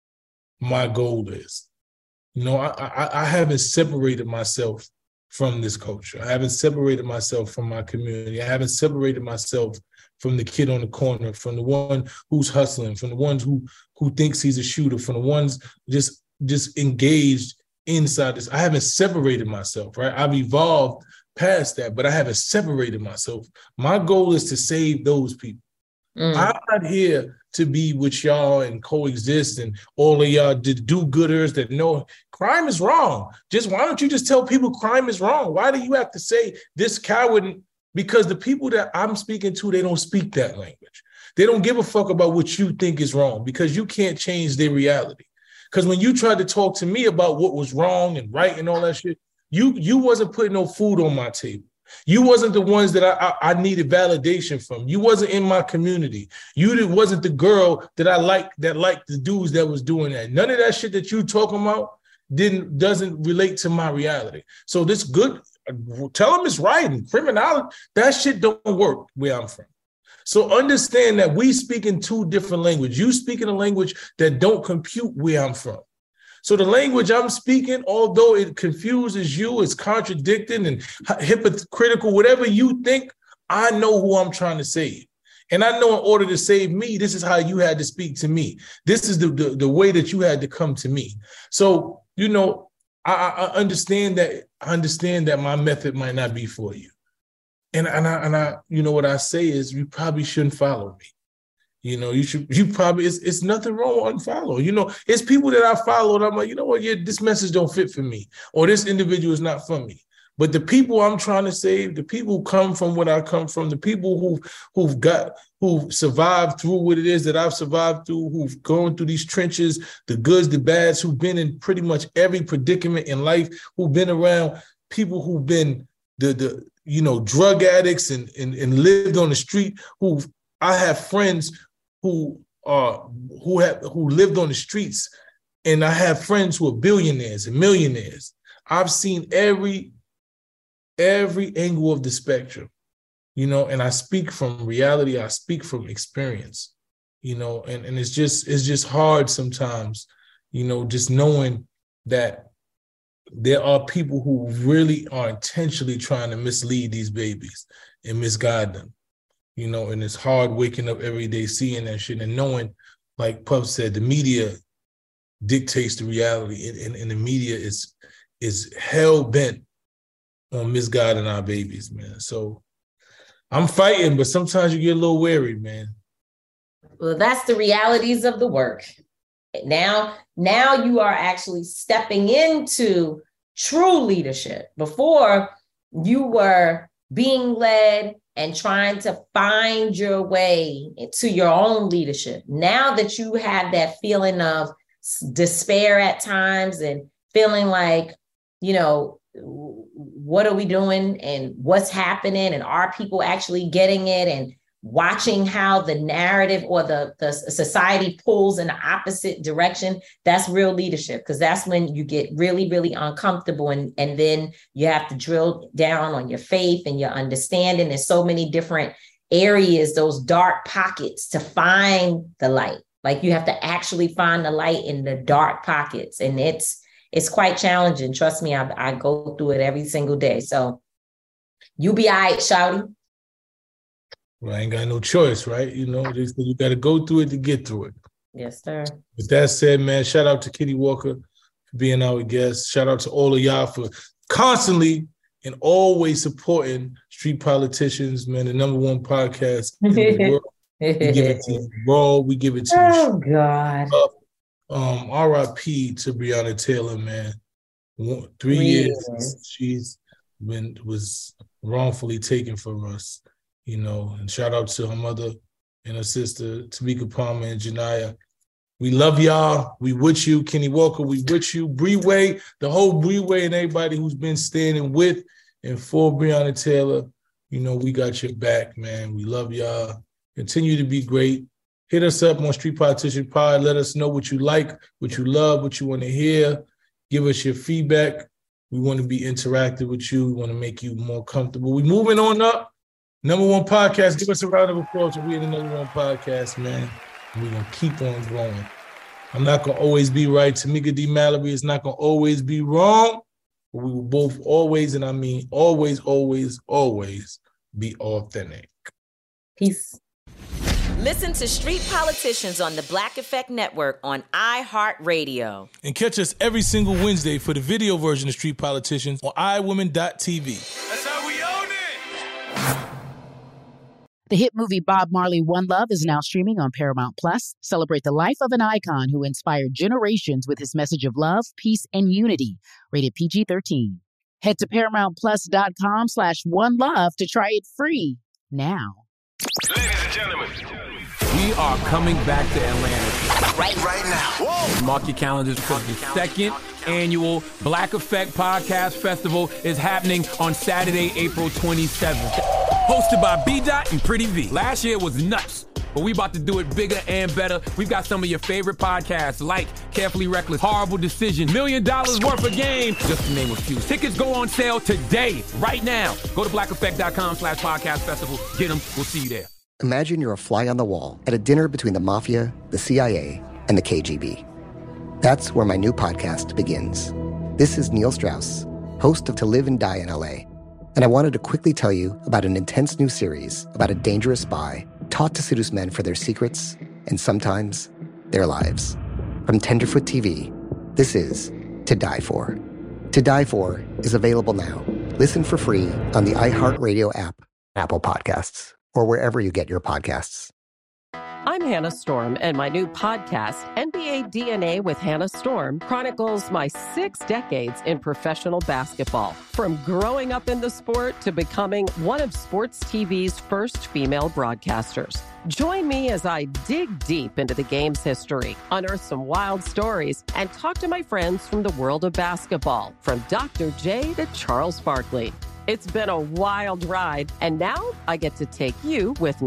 my goal is. You know, I, I, I haven't separated myself from this culture. I haven't separated myself from my community. I haven't separated myself from the kid on the corner, from the one who's hustling, from the ones who who thinks he's a shooter, from the ones just just engaged inside this. I haven't separated myself, right? I've evolved past that, but I haven't separated myself. My goal is to save those people. Mm. I'm not here to be with y'all and coexist and all of y'all the do-gooders that know crime is wrong. Just why don't you just tell people crime is wrong? Why do you have to say this coward? Because the people that I'm speaking to, they don't speak that language. They don't give a fuck about what you think is wrong because you can't change their reality. Because when you tried to talk to me about what was wrong and right and all that shit, you you wasn't putting no food on my table. You wasn't the ones that I, I, I needed validation from. You wasn't in my community. You did, wasn't the girl that I liked that liked the dudes that was doing that. None of that shit that you talking about didn't doesn't relate to my reality. So this good, tell them it's right and criminality, that shit don't work where I'm from. So understand that we speak in two different languages. You speak in a language that don't compute where I'm from. So the language I'm speaking, although it confuses you, it's contradicting and hypocritical, whatever you think, I know who I'm trying to save. And I know in order to save me, this is how you had to speak to me. This is the, the, the way that you had to come to me. So, you know, I, I understand that I understand that my method might not be for you. And, and, I, and I, you know, what I say is you probably shouldn't follow me. You know, you should, you probably, it's, it's nothing wrong with unfollow. You know, it's people that I followed. I'm like, you know what, yeah, this message don't fit for me, or this individual is not for me. But the people I'm trying to save, the people who come from what I come from, the people who, who've got, who've survived through what it is that I've survived through, who've gone through these trenches, the goods, the bads, who've been in pretty much every predicament in life, who've been around people who've been the, the you know, drug addicts and, and, and lived on the street, who I have friends who are who have who lived on the streets, and I have friends who are billionaires and millionaires. I've seen every every angle of the spectrum, you know, and I speak from reality. I speak from experience, you know, and, and it's just it's just hard sometimes, you know, just knowing that there are people who really are intentionally trying to mislead these babies and misguide them, you know, and it's hard waking up every day seeing that shit and knowing, like Puff said, the media dictates the reality, and, and, and the media is is hell-bent on misguiding our babies, man. So I'm fighting, but sometimes you get a little wary, man. Well, that's the realities of the work. Now, now you are actually stepping into true leadership. Before, you were being led and trying to find your way to your own leadership. Now that you have that feeling of despair at times and feeling like, you know, what are we doing and what's happening, and are people actually getting it, and watching how the narrative or the, the society pulls in the opposite direction, that's real leadership, because that's when you get really, really uncomfortable, and, and then you have to drill down on your faith and your understanding. There's so many different areas, those dark pockets, to find the light. Like, you have to actually find the light in the dark pockets, and it's it's quite challenging. Trust me, I, I go through it every single day. So you be all right, shouty. Well, I ain't got no choice, right? You know, they say you got to go through it to get through it. Yes, sir. With that said, man, shout out to Kenny Walker for being our guest. Shout out to all of y'all for constantly and always supporting Street Politicians, man, the number one podcast in the world. We give it to you raw. We give it to you. Oh, God. Um, R I P to Breonna Taylor, man. One, three Three years years. she's been was wrongfully taken from us, you know. And shout out to her mother and her sister, Tamika Palmer and Janiyah. We love y'all. We with you. Kenny Walker, we with you. Breeway, the whole Breeway, and everybody who's been standing with and for Breonna Taylor. You know, we got your back, man. We love y'all. Continue to be great. Hit us up on Street Politician Pod. Let us know what you like, what you love, what you want to hear. Give us your feedback. We want to be interactive with you. We want to make you more comfortable. We're moving on up. Number one podcast. Give us a round of applause. We're the number one podcast, man. And we're going to keep on growing. I'm not going to always be right. Tamika D. Mallory is not going to always be wrong. But we will both always, and I mean always, always, always be authentic. Peace. Listen to Street Politicians on the Black Effect Network on iHeartRadio. And catch us every single Wednesday for the video version of Street Politicians on i women dot t v. That's how we own it. The hit movie Bob Marley, One Love is now streaming on Paramount Plus. Celebrate the life of an icon who inspired generations with his message of love, peace, and unity. Rated P G thirteen. Head to ParamountPlus.com slash One Love to try it free now. Ladies and gentlemen, we are coming back to Atlanta. Right, right now. Whoa. Mark your calendars because the second annual Black Effect Podcast Festival is happening on Saturday, April twenty-seventh. Hosted by B-Dot and Pretty V. Last year was nuts, but we about to do it bigger and better. We've got some of your favorite podcasts like Carefully Reckless, Horrible Decision, Million Dollars Worth of Game, just to name a few. Tickets go on sale today, right now. Go to blackeffect.com slash podcast festival. Get them. We'll see you there. Imagine you're a fly on the wall at a dinner between the mafia, the C I A, and the K G B. That's where my new podcast begins. This is Neil Strauss, host of To Live and Die in L A, and I wanted to quickly tell you about an intense new series about a dangerous spy taught to seduce men for their secrets and sometimes their lives. From Tenderfoot T V, this is To Die For. To Die For is available now. Listen for free on the iHeartRadio app, Apple Podcasts, or wherever you get your podcasts. I'm Hannah Storm, and my new podcast, N B A D N A with Hannah Storm, chronicles my six decades in professional basketball. From growing up in the sport to becoming one of sports T V's first female broadcasters. Join me as I dig deep into the game's history, unearth some wild stories, and talk to my friends from the world of basketball, from Doctor J to Charles Barkley. It's been a wild ride, and now I get to take you with me.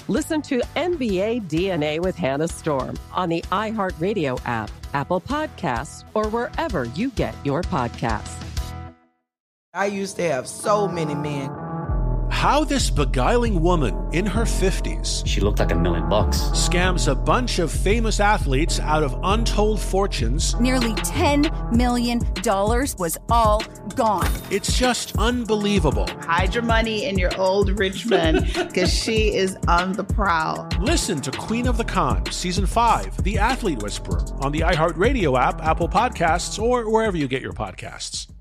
Listen to N B A D N A with Hannah Storm on the iHeartRadio app, Apple Podcasts, or wherever you get your podcasts. I used to have so many men. How this beguiling woman in her fifties, she looked like a million bucks, scams a bunch of famous athletes out of untold fortunes. Nearly ten million dollars was all gone. It's just unbelievable. Hide your money in your old rich man, because she is on the prowl. Listen to Queen of the Con, Season five, The Athlete Whisperer, on the iHeartRadio app, Apple Podcasts, or wherever you get your podcasts.